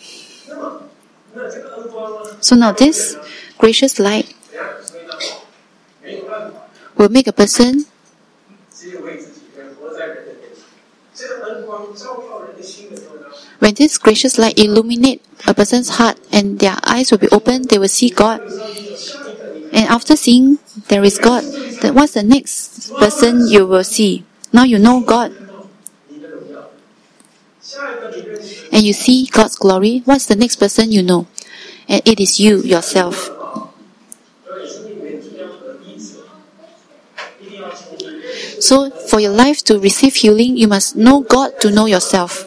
So now this gracious light will make a person when this gracious light illuminate a person's heart and their eyes will be open, they will see God. And after seeing there is God, then what's the next person you will see? Now you know God, and you see God's glory. What's the next person you know? And it is you yourself. So for your life to receive healing, you must know God to know yourself.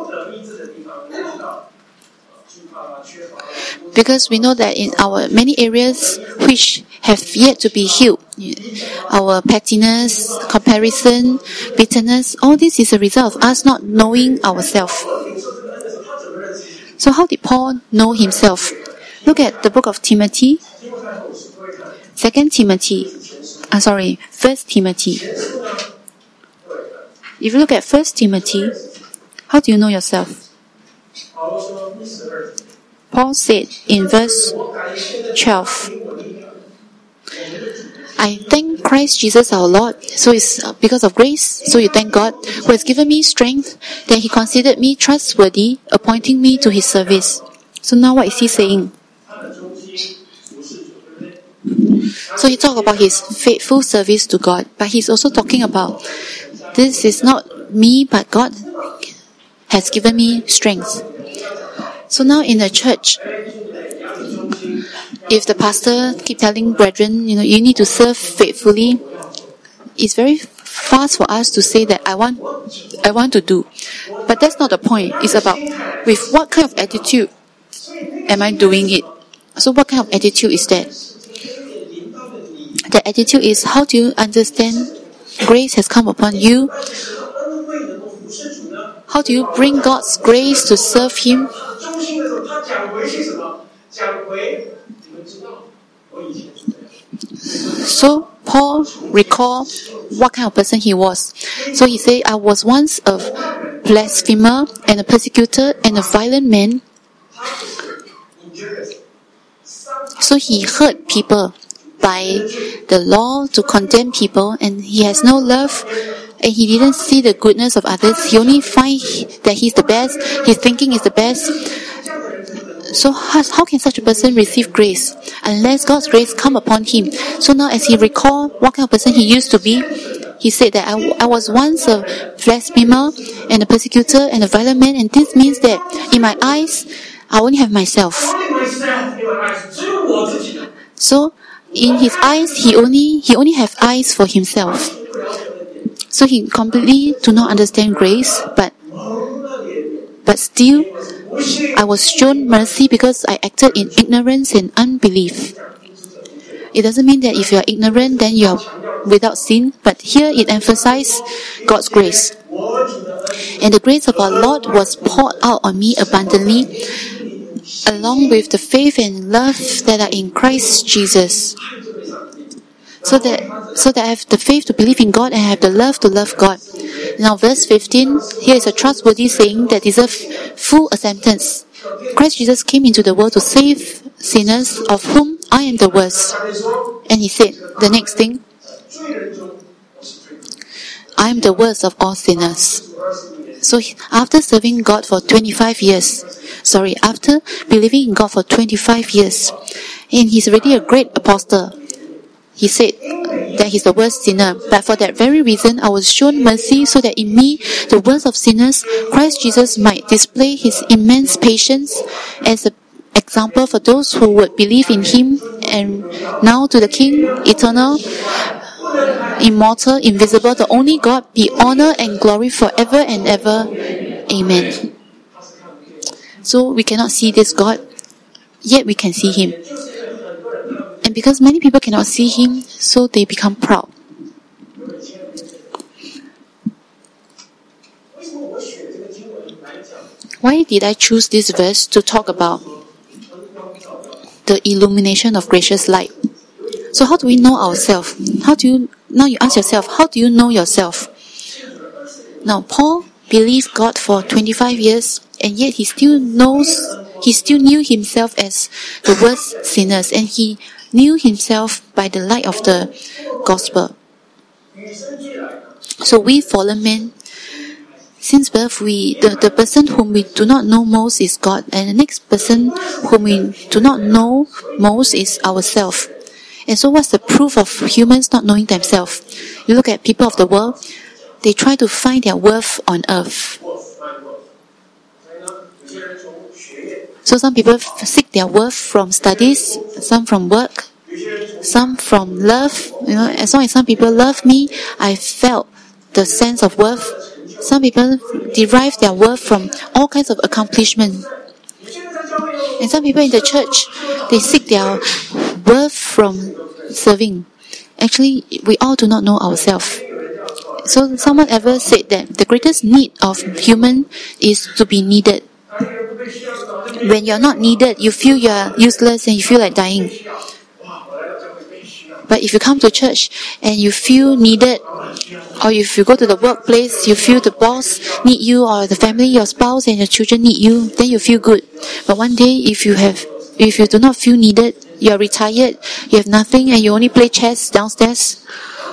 Because we know that in our many areas which have yet to be healed, our pettiness, comparison, bitterness, all this is a result of us not knowing ourselves. So how did Paul know himself? Look at the book of Timothy, Second Timothy, uh, sorry, First Timothy. If you look at First Timothy, how do you know yourself? Paul said in verse twelve, I thank Christ Jesus our Lord, so it's because of grace, so you thank God, who has given me strength, that He considered me trustworthy, appointing me to His service. So now what is he saying? So he talked about his faithful service to God, but he's also talking about this is not me, but God has given me strength. So now in the church, if the pastor keep telling brethren, you know, you need to serve faithfully, it's very fast for us to say that I want, I want to do. But that's not the point. It's about with what kind of attitude am I doing it? So what kind of attitude is that? The attitude is, how do you understand grace has come upon you? How do you bring God's grace to serve Him? So, Paul recalled what kind of person he was. So he said, I was once a blasphemer and a persecutor and a violent man. So he hurt people by the law to condemn people, and he has no love, and he didn't see the goodness of others. He only finds that he's the best, his thinking is the best. So how, how can such a person receive grace unless God's grace come upon him? So now as he recall what kind of person he used to be, he said that I, I was once a blasphemer and a persecutor and a violent man, and this means that in my eyes I only have myself. So in his eyes he only he only have eyes for himself. So he completely do not understand grace, but but still I was shown mercy because I acted in ignorance and unbelief. It doesn't mean that if you are ignorant, then you are without sin, but here it emphasizes God's grace. And the grace of our Lord was poured out on me abundantly, along with the faith and love that are in Christ Jesus. So that, so that I have the faith to believe in God and I have the love to love God. Now verse fifteen, here is a trustworthy saying that deserves full acceptance. Christ Jesus came into the world to save sinners, of whom I am the worst. And he said, the next thing, I am the worst of all sinners. So after serving God for twenty-five years, sorry, after believing in God for twenty-five years, and he's already a great apostle, he said that he's the worst sinner. But for that very reason, I was shown mercy so that in me, the worst of sinners, Christ Jesus might display his immense patience as an example for those who would believe in him. And now to the King, eternal, immortal, invisible, the only God, be honor and glory forever and ever. Amen. So we cannot see this God, yet we can see him. And because many people cannot see him, so they become proud. Why did I choose this verse to talk about the illumination of gracious light? So how do we know ourselves? How do you, now you ask yourself, how do you know yourself? Now Paul believed God for twenty-five years, and yet he still knows, he still knew himself as the worst sinners, and he knew himself by the light of the gospel. So we fallen men, since birth, we the, the person whom we do not know most is God, and the next person whom we do not know most is ourselves. And so what's the proof of humans not knowing themselves? You look at people of the world, they try to find their worth on earth. So some people seek their worth from studies, some from work, some from love. You know, as long as some people love me, I felt the sense of worth. Some people derive their worth from all kinds of accomplishment. And some people in the church, they seek their worth from serving. Actually, we all do not know ourselves. So someone ever said that the greatest need of human is to be needed. When you're not needed, you feel you're useless and you feel like dying. But if you come to church and you feel needed, or if you go to the workplace, you feel the boss need you, or the family, your spouse and your children need you, then you feel good. But one day, if you have, if you do not feel needed, you are retired, you have nothing, and you only play chess downstairs,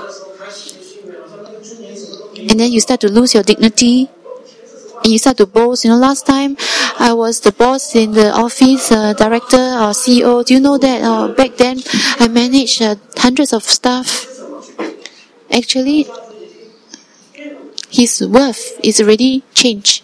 and then you start to lose your dignity, and you start to boast. You know, last time I was the boss in the office, uh, director or C E O. Do you know that uh, back then I managed uh, hundreds of staff? Actually, his worth is already changed.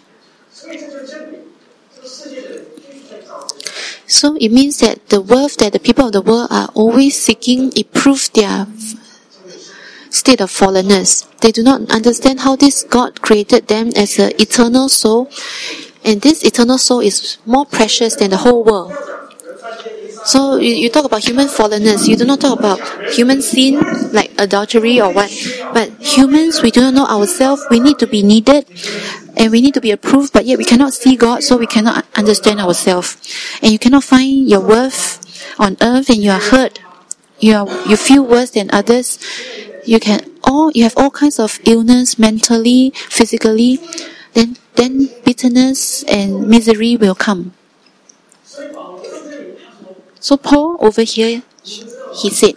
So it means that the worth that the people of the world are always seeking, it proves their state of fallenness. They do not understand how this God created them as an eternal soul, and this eternal soul is more precious than the whole world. So you, you talk about human fallenness, you do not talk about human sin like adultery or what. But humans, we do not know ourselves, we need to be needed and we need to be approved, but yet we cannot see God, so we cannot understand ourselves. And you cannot find your worth on earth and you are hurt you are, you feel worse than others. You can all you have all kinds of illness, mentally, physically. Then then bitterness and misery will come. So Paul over here, he said,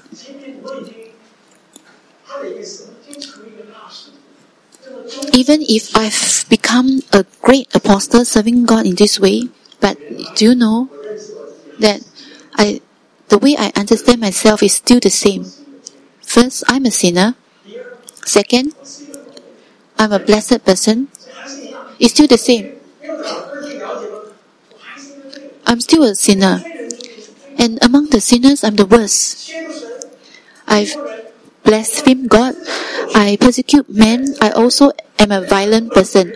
even if I've become a great apostle serving God in this way, but do you know that I, the way I understand myself is still the same. First, I'm a sinner. Second, I'm a blessed person. It's still the same. I'm still a sinner. And among the sinners, I'm the worst. I've blasphemed God. I persecute men. I also am a violent person.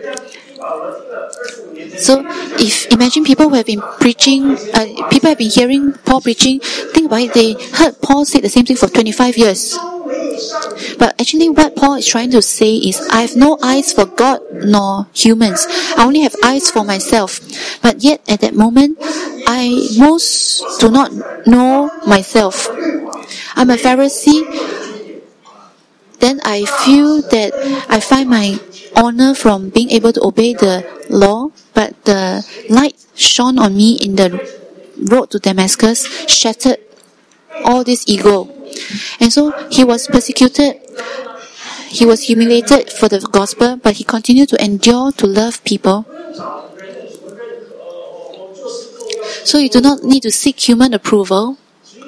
So, if imagine people who have been preaching, uh, people have been hearing Paul preaching, think about it, they heard Paul say the same thing for twenty-five years. But actually what Paul is trying to say is, I have no eyes for God nor humans. I only have eyes for myself. But yet at that moment, I most do not know myself. I'm a Pharisee. Then I feel that I find my honor from being able to obey the law, but the light shone on me in the road to Damascus, shattered all this ego. And so he was persecuted, he was humiliated for the gospel, but he continued to endure to love people. So you do not need to seek human approval,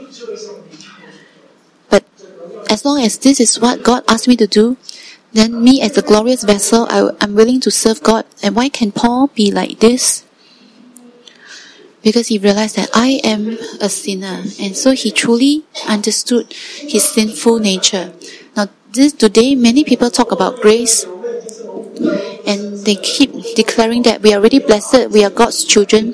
but as long as this is what God asked me to do, then me as a glorious vessel, I, I'm willing to serve God. And why can Paul be like this? Because he realized that I am a sinner, and so he truly understood his sinful nature. Now, this today, many people talk about grace, and they keep declaring that we are really blessed, we are God's children.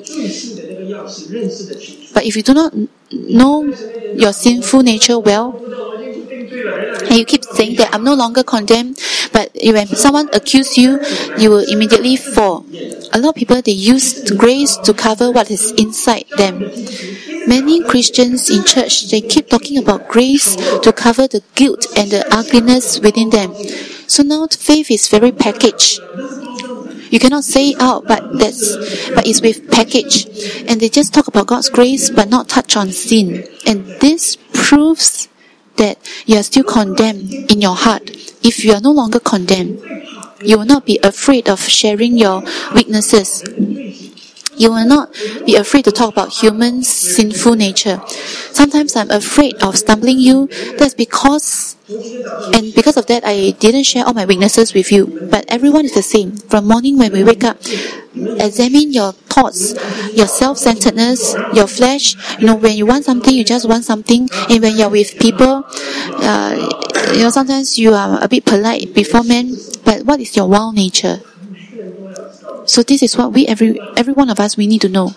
But if you do not know your sinful nature well, and you keep saying that I'm no longer condemned, but when someone accuses you, you will immediately fall. A lot of people, they use grace to cover what is inside them. Many Christians in church, they keep talking about grace to cover the guilt and the ugliness within them. So now faith is very packaged. You cannot say it out, but that's but it's with package. And they just talk about God's grace but not touch on sin. And this proves that you are still condemned in your heart. If you are no longer condemned, you will not be afraid of sharing your weaknesses. You will not be afraid to talk about human sinful nature. Sometimes I'm afraid of stumbling you. That's because, and because of that, I didn't share all my weaknesses with you. But everyone is the same. From morning when we wake up, examine your thoughts, your self-centeredness, your flesh. You know, when you want something, you just want something. And when you're with people, uh, you know, sometimes you are a bit polite before men. But what is your wild nature? So this is what we, every every one of us, we need to know.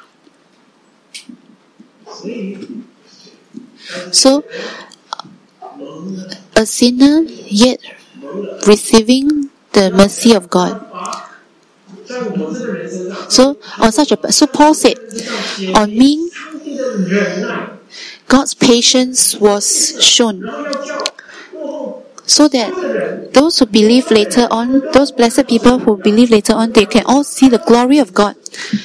So, a sinner yet receiving the mercy of God. So, on such a so Paul said, on me, God's patience was shown, so that those who believe later on, those blessed people who believe later on, they can all see the glory of God.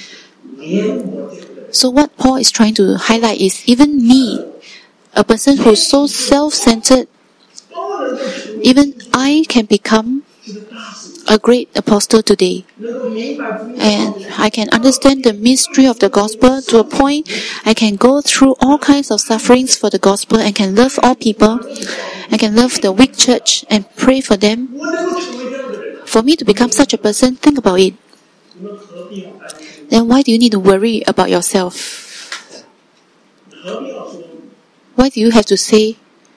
So what Paul is trying to highlight is, even me, a person who is so self-centered, even I can become a great apostle today. And I can understand the mystery of the gospel to a point I can go through all kinds of sufferings for the gospel and can love all people. I can love the weak church and pray for them. For me to become such a person, think about it. Then why do you need to worry about yourself? Why do you have to say,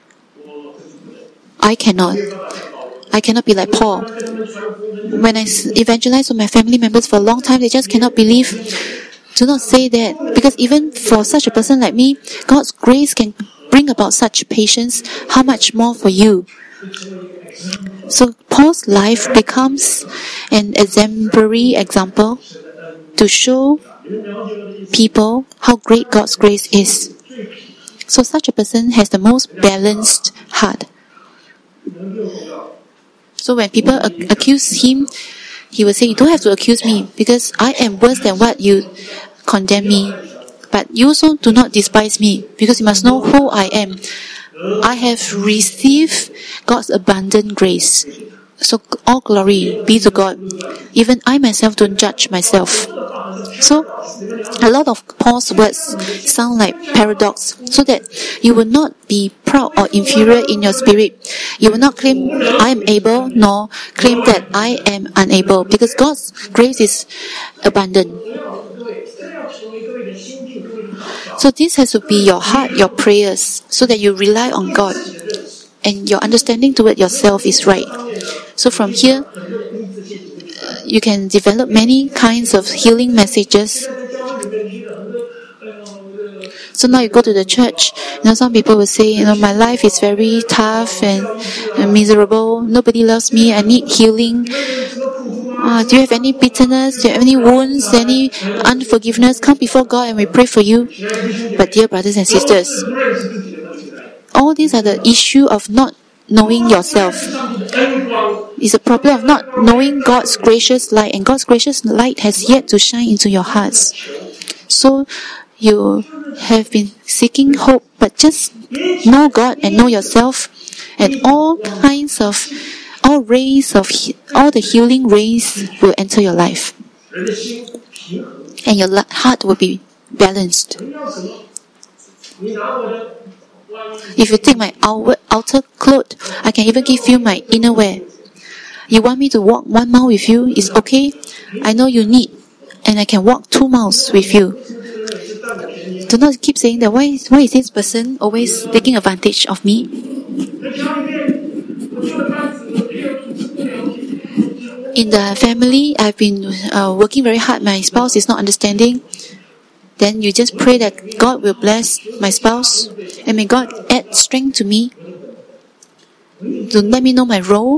I cannot? I cannot be like Paul. When I evangelize with my family members for a long time, they just cannot believe. Do not say that, because even for such a person like me, God's grace can bring about such patience. How much more for you? So Paul's life becomes an exemplary example to show people how great God's grace is. So such a person has the most balanced heart. So when people ac- accuse him, he will say, you don't have to accuse me because I am worse than what you condemn me. But you also do not despise me because you must know who I am. I have received God's abundant grace. So all glory be to God. Even I myself don't judge myself. So a lot of Paul's words sound like paradox, so that you will not be proud or inferior in your spirit. You will not claim I am able, nor claim that I am unable, because God's grace is abundant. So this has to be your heart, your prayers, so that you rely on God and your understanding toward yourself is right. So from here, uh, you can develop many kinds of healing messages. So now you go to the church, you know, some people will say, you know, my life is very tough and, and miserable. Nobody loves me. I need healing. Uh, do you have any bitterness? Do you have any wounds? Any unforgiveness? Come before God and we pray for you. But dear brothers and sisters, all these are the issue of not knowing yourself. It's a problem of not knowing God's gracious light, and God's gracious light has yet to shine into your hearts. So you have been seeking hope, but just know God and know yourself, and all kinds of all rays of all the healing rays will enter your life, and your heart will be balanced. If you take my outward, outer cloth, I can even give you my inner wear. You want me to walk one mile with you? It's okay. I know you need, and I can walk two miles with you. Do not keep saying that. Why, why is this person always taking advantage of me? In the family, I've been uh, working very hard. My spouse is not understanding. Then you just pray that God will bless my spouse, and may God add strength to me to let me know my role.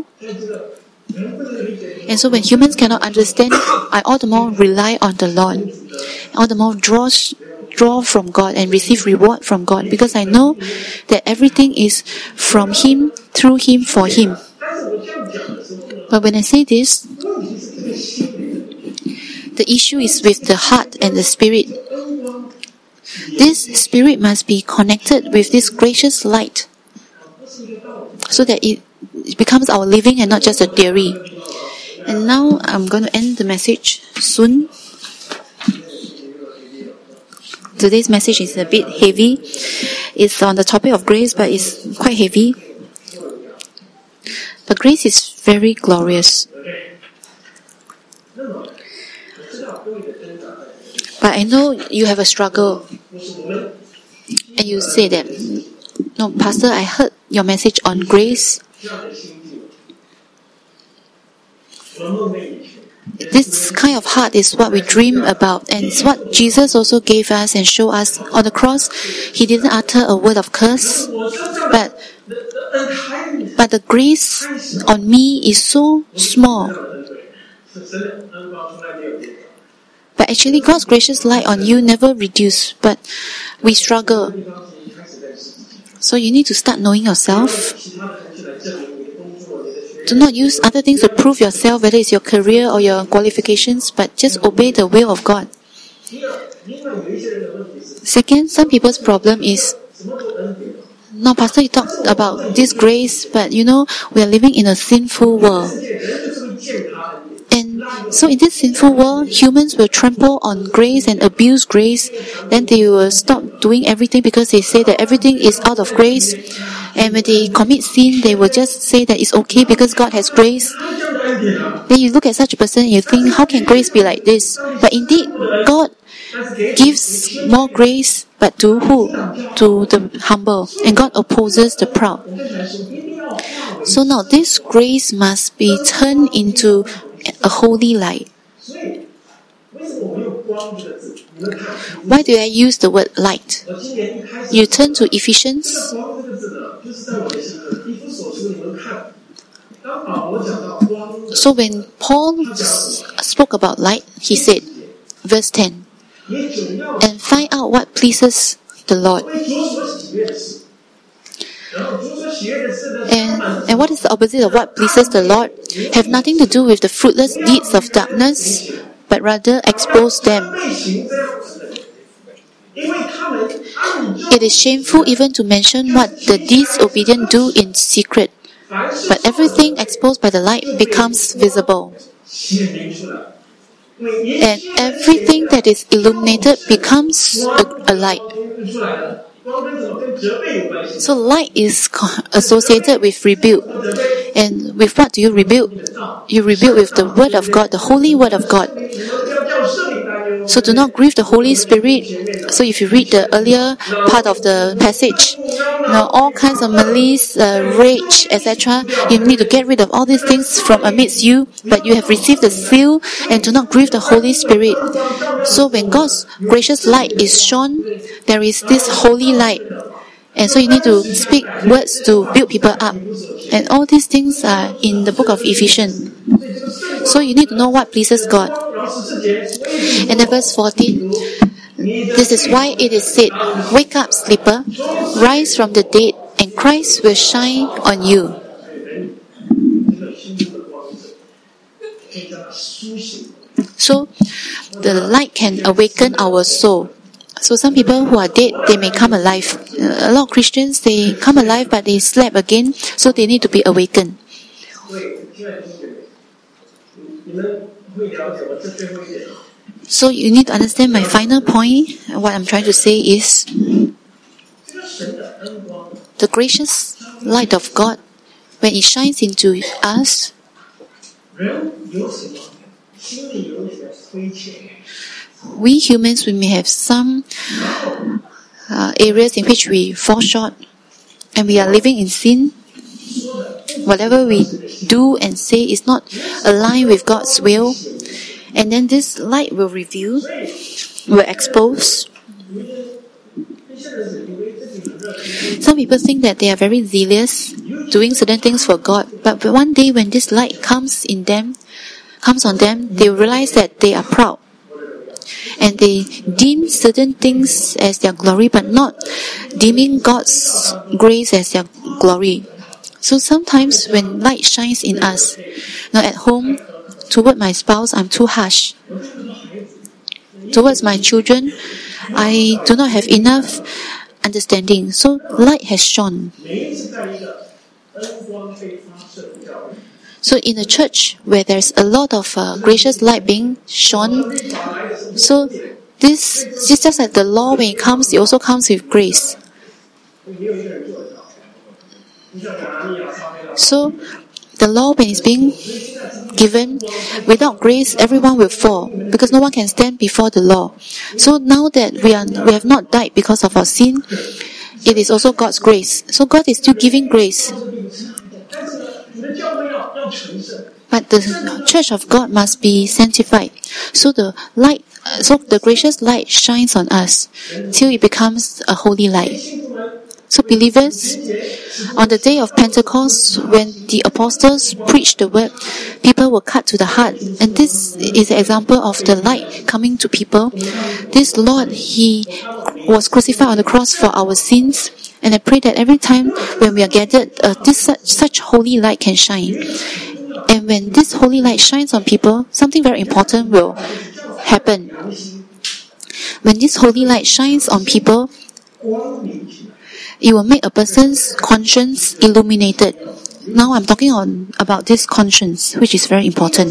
And so when humans cannot understand, I all the more rely on the Lord, all the more draw, draw from God and receive reward from God, because I know that everything is from Him, through Him, for Him. But when I say this, the issue is with the heart and the spirit. This spirit must be connected with this gracious light, so that it becomes our living and not just a theory. And now I'm going to end the message soon. Today's message is a bit heavy. It's on the topic of grace, but it's quite heavy. But grace is very glorious. But I know you have a struggle, and you say that, no, Pastor, I heard your message on grace. This kind of heart is what we dream about, and it's what Jesus also gave us and showed us on the cross. He didn't utter a word of curse, but but the grace on me is so small. But actually, God's gracious light on you never reduce, but we struggle. So you need to start knowing yourself. Do not use other things to prove yourself, whether it's your career or your qualifications, but just obey the will of God. Second, some people's problem is, no, Pastor, you talked about this grace, but you know, we are living in a sinful world. And so in this sinful world, humans will trample on grace and abuse grace. Then they will stop doing everything because they say that everything is out of grace. And when they commit sin, they will just say that it's okay because God has grace. Then you look at such a person and you think, how can grace be like this? But indeed, God gives more grace, but to who? To the humble. And God opposes the proud. So now this grace must be turned into a holy light. Why do I use the word light? You turn to Ephesians. So when Paul spoke about light, he said, verse ten, and find out what pleases the Lord. And, and what is the opposite of what pleases the Lord? Have nothing to do with the fruitless deeds of darkness, but rather expose them. It is shameful even to mention what the disobedient do in secret, but everything exposed by the light becomes visible. And everything that is illuminated becomes a, a light. So light is associated with rebuke. And with what do you rebuke? You rebuke with the Word of God, the Holy Word of God. So do not grieve the Holy Spirit. So if you read the earlier part of the passage, you know, all kinds of malice, uh, rage, et cetera, you need to get rid of all these things from amidst you, but you have received the seal and do not grieve the Holy Spirit. So when God's gracious light is shone, there is this holy light. And so you need to speak words to build people up. And all these things are in the book of Ephesians. So you need to know what pleases God. And then verse fourteen, this is why it is said, wake up, sleeper, rise from the dead, and Christ will shine on you. So the light can awaken our soul. So some people who are dead, they may come alive. A lot of Christians, they come alive but they slept again, so they need to be awakened. So you need to understand my final point. What I'm trying to say is the gracious light of God, when it shines into us, we humans, we may have some uh, areas in which we fall short and we are living in sin. Whatever we do and say is not aligned with God's will. And then this light will reveal, will expose. Some people think that they are very zealous, doing certain things for God. But one day when this light comes in them, comes on them, they realize that they are proud. And they deem certain things as their glory, but not deeming God's grace as their glory. So sometimes when light shines in us, now at home, toward my spouse, I'm too harsh. Towards my children, I do not have enough understanding. So light has shone. So in a church where there's a lot of uh, gracious light being shone, so this is just like the law, when it comes, it also comes with grace. So the law, when it's being given, without grace, everyone will fall, because no one can stand before the law. So now that we are we have not died because of our sin, it is also God's grace. So God is still giving grace. But the church of God must be sanctified. So the light, so the gracious light shines on us till it becomes a holy light. So believers, on the day of Pentecost, when the apostles preached the word, people were cut to the heart. And this is an example of the light coming to people. This Lord, He was crucified on the cross for our sins. And I pray that every time when we are gathered, uh, this such, such holy light can shine. And when this holy light shines on people, something very important will happen. When this holy light shines on people, it will make a person's conscience illuminated. Now I'm talking on about this conscience, which is very important.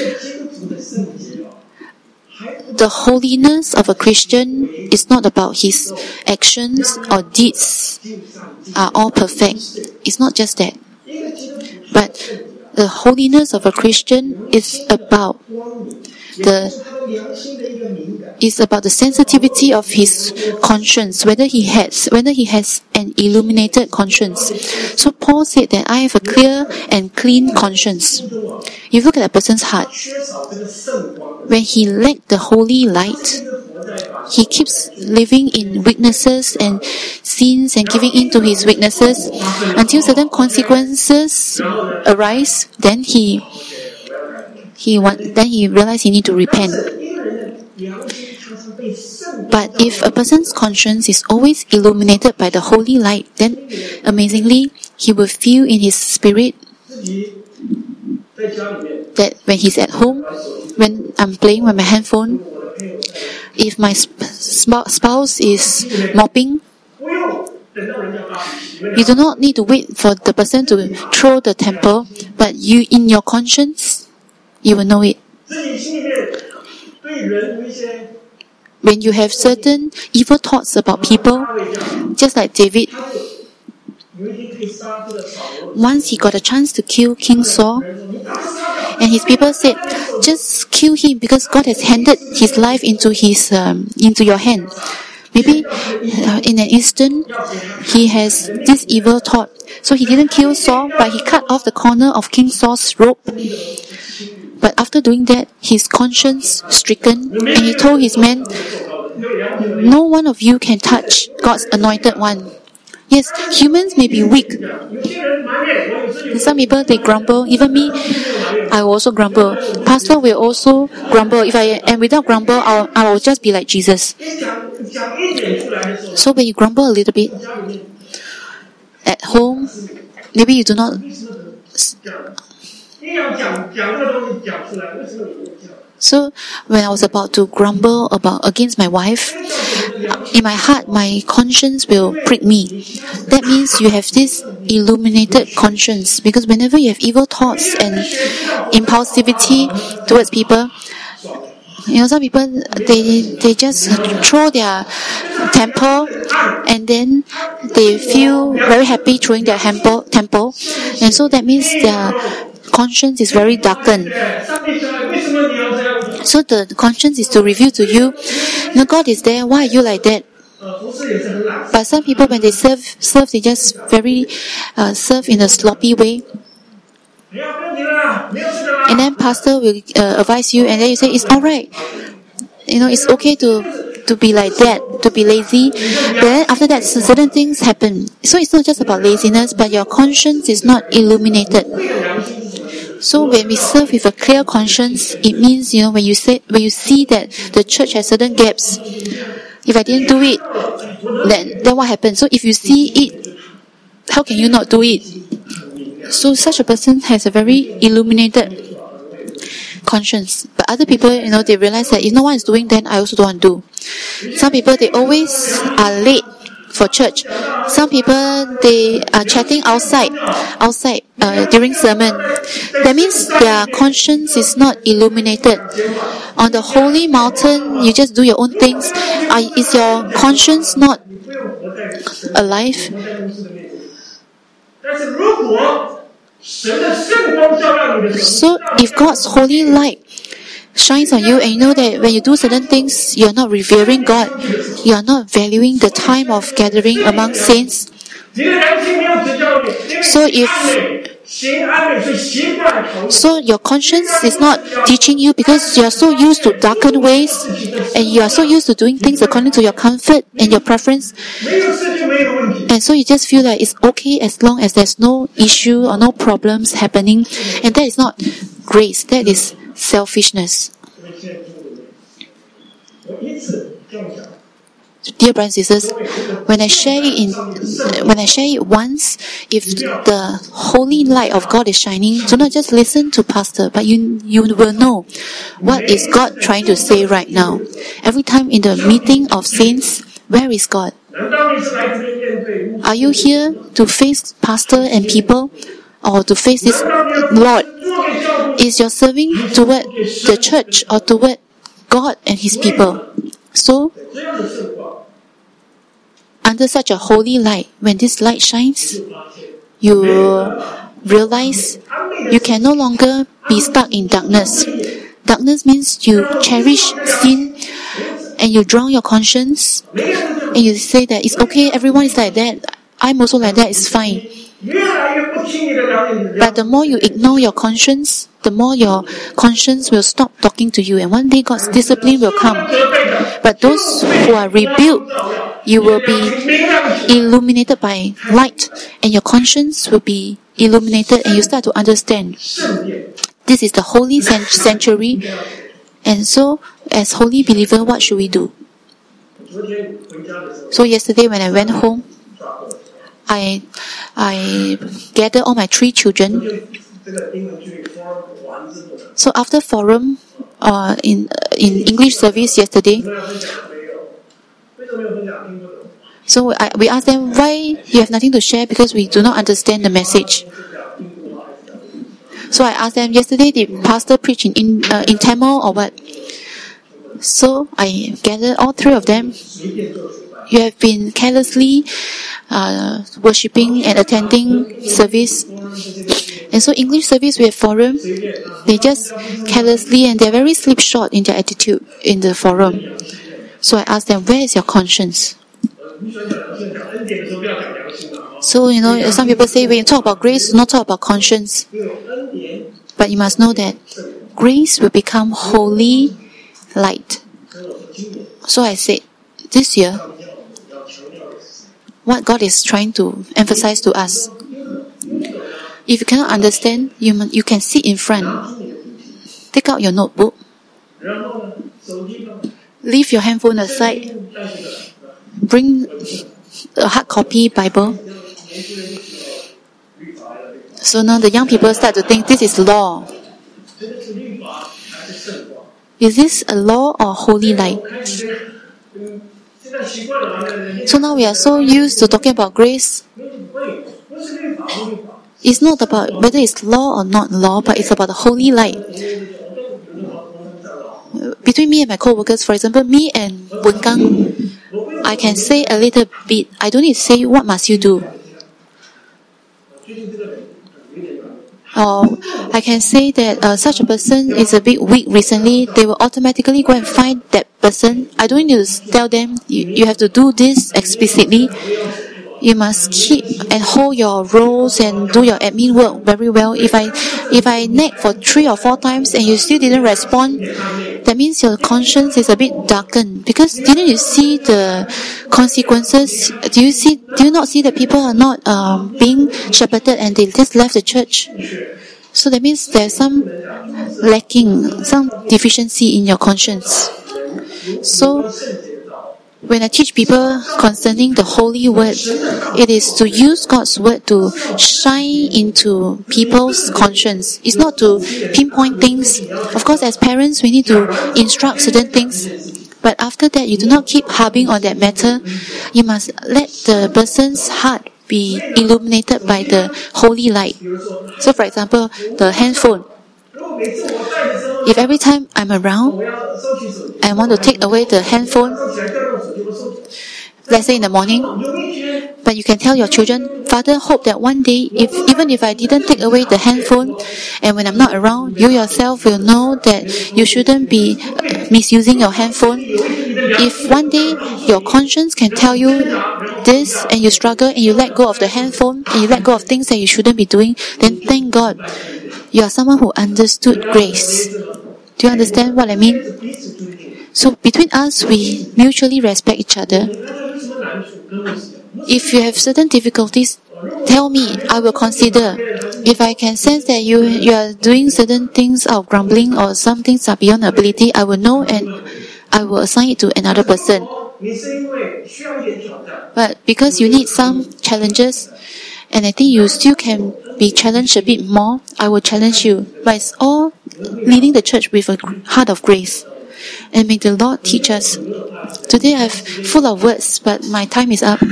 The holiness of a Christian is not about his actions or deeds are all perfect. It's not just that. But the holiness of a Christian is about the is about the sensitivity of his conscience, whether he has whether he has an illuminated conscience. So Paul said that I have a clear and clean conscience. You look at a person's heart. When he lacked the holy light, he keeps living in weaknesses and sins and giving in to his weaknesses until certain consequences arise. Then he he want, then he realized he need to repent. But if a person's conscience is always illuminated by the holy light, then amazingly he will feel in his spirit that when he's at home, when I'm playing with my handphone, if my spouse is mopping, you do not need to wait for the person to throw the temper, but you, in your conscience, you will know it. When you have certain evil thoughts about people, just like David, once he got a chance to kill King Saul, and his people said, just kill him because God has handed his life into his um, into your hand. Maybe uh, in an instant, he has this evil thought. So he didn't kill Saul, but he cut off the corner of King Saul's robe. But after doing that, his conscience stricken, and he told his men, no one of you can touch God's anointed one. Yes, humans may be weak. Some people, they grumble. Even me, I will also grumble. Pastor will also grumble. If I am without grumble, I'll, I will just be like Jesus. So when you grumble a little bit, at home, maybe you do not. So when I was about to grumble about against my wife, in my heart, my conscience will prick me. That means you have this illuminated conscience, because whenever you have evil thoughts and impulsivity towards people, you know, some people, they they just throw their temper, and then they feel very happy throwing their temper, temper, and so that means their conscience is very darkened. So the conscience is to reveal to you, you know, God is there, why are you like that? But some people, when they serve, serve they just very uh, serve in a sloppy way. And then pastor will uh, advise you, and then you say, it's alright. You know, it's okay to to be like that, to be lazy. But then after that, certain things happen. So it's not just about laziness, but your conscience is not illuminated. So when we serve with a clear conscience, it means, you know, when you say, when you see that the church has certain gaps, if I didn't do it, then then what happens? So if you see it, how can you not do it? So such a person has a very illuminated conscience. But other people, you know, they realize that if no one is doing, then I also don't want to do. Some people, they always are late for church. Some people, they are chatting outside, outside uh, during sermon. That means their conscience is not illuminated. On the holy mountain, you just do your own things. Uh, is your conscience not alive? So, if God's holy light shines on you, and you know that when you do certain things, you are not revering God, you are not valuing the time of gathering among saints. So if so your conscience is not teaching you, because you are so used to darkened ways, and you are so used to doing things according to your comfort and your preference, and so you just feel like it's okay as long as there's no issue or no problems happening, and that is not grace, that is selfishness. Dear brothers and sisters, when I share it in, when I share it once, if the holy light of God is shining, do not just listen to pastor, but you you will know what is God trying to say right now. Every time in the meeting of saints, where is God? Are you here to face pastor and people, or to face this Lord? Is your serving toward the church or toward God and His people? So, under such a holy light, when this light shines, you realize you can no longer be stuck in darkness. Darkness means you cherish sin, and you drown your conscience, and you say that it's okay, everyone is like that, I'm also like that, it's fine. But the more you ignore your conscience, the more your conscience will stop talking to you, and one day God's discipline will come. But those who are rebuilt, you will be illuminated by light, and your conscience will be illuminated, and you start to understand this is the holy sanctuary. And so, as holy believer, what should we do? So yesterday when I went home, I I gather all my three children. So after forum uh, in in English service yesterday, so I, we asked them why you have nothing to share because we do not understand the message. So I asked them yesterday, did pastor preach in in, uh, in Tamil or what? So I gathered all three of them. You have been carelessly uh, worshipping and attending service. And so English service, we have forum. They just carelessly and they're very slipshod in their attitude in the forum. So I asked them, where is your conscience? So, you know, some people say when you talk about grace, do not talk about conscience. But you must know that grace will become holy light. So I said, this year, what God is trying to emphasize to us. If you cannot understand, you, you can sit in front. Take out your notebook. Leave your handphone aside. Bring a hard copy Bible. So now the young people start to think this is law. Is this a law or holy light? So now we are so used to talking about grace. It's not about whether it's law or not law, but it's about the holy light. Between me and my co-workers, for example, me and Boon Kang, I can say a little bit. I don't need to say what must you do. Or I can say that uh, such a person is a bit weak recently. They will automatically go and find that person. I don't need to tell them, you, you have to do this explicitly. You must keep and hold your roles and do your admin work very well. If I if I nag for three or four times and you still didn't respond, that means your conscience is a bit darkened. Because didn't you see the consequences? Do you see? Do you not see that people are not um, being shepherded and they just left the church? So that means there's some lacking, some deficiency in your conscience. So when I teach people concerning the Holy Word, it is to use God's Word to shine into people's conscience. It's not to pinpoint things. Of course, as parents, we need to instruct certain things. But after that, you do not keep harping on that matter. You must let the person's heart be illuminated by the holy light. So, for example, the handphone. If every time I'm around, I want to take away the handphone, let's say in the morning, but you can tell your children, Father, hope that one day, if even if I didn't take away the handphone, and when I'm not around, you yourself will know that you shouldn't be misusing your handphone. If one day your conscience can tell you this, and you struggle, and you let go of the handphone, and you let go of things that you shouldn't be doing, then thank God, you are someone who understood grace. Do you understand what I mean? So between us, we mutually respect each other. If you have certain difficulties, tell me, I will consider. If I can sense that you, you are doing certain things out of grumbling or some things are beyond ability, I will know and I will assign it to another person. But because you need some challenges, and I think you still can be challenged a bit more, I will challenge you. But it's all leading the church with a heart of grace. And may the Lord teach us. Today I'm full of words, but my time is up.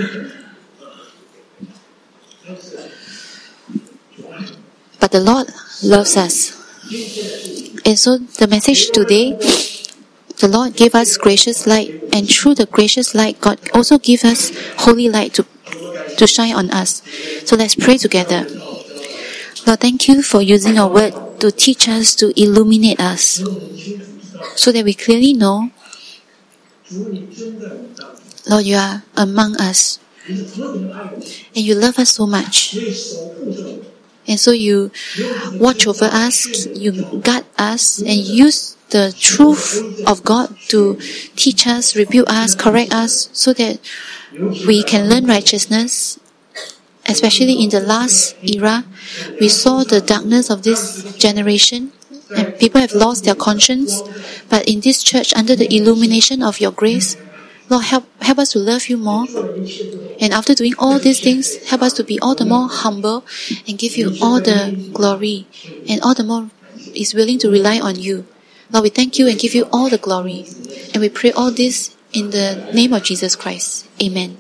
But the Lord loves us. And so the message today, the Lord gave us gracious light, and through the gracious light, God also gave us holy light to, to shine on us. So let's pray together. Lord, thank you for using your word to teach us, to illuminate us, so that we clearly know, Lord, you are among us, and you love us so much. And so you watch over us, you guard us, and use the truth of God to teach us, rebuke us, correct us, so that we can learn righteousness. Especially in the last era, we saw the darkness of this generation, and people have lost their conscience. But in this church, under the illumination of your grace, Lord, help, help us to love you more, And after doing all these things, help us to be all the more humble and give you all the glory and all the more is willing to rely on you. Lord, we thank you and give you all the glory. And we pray all this in the name of Jesus Christ. Amen.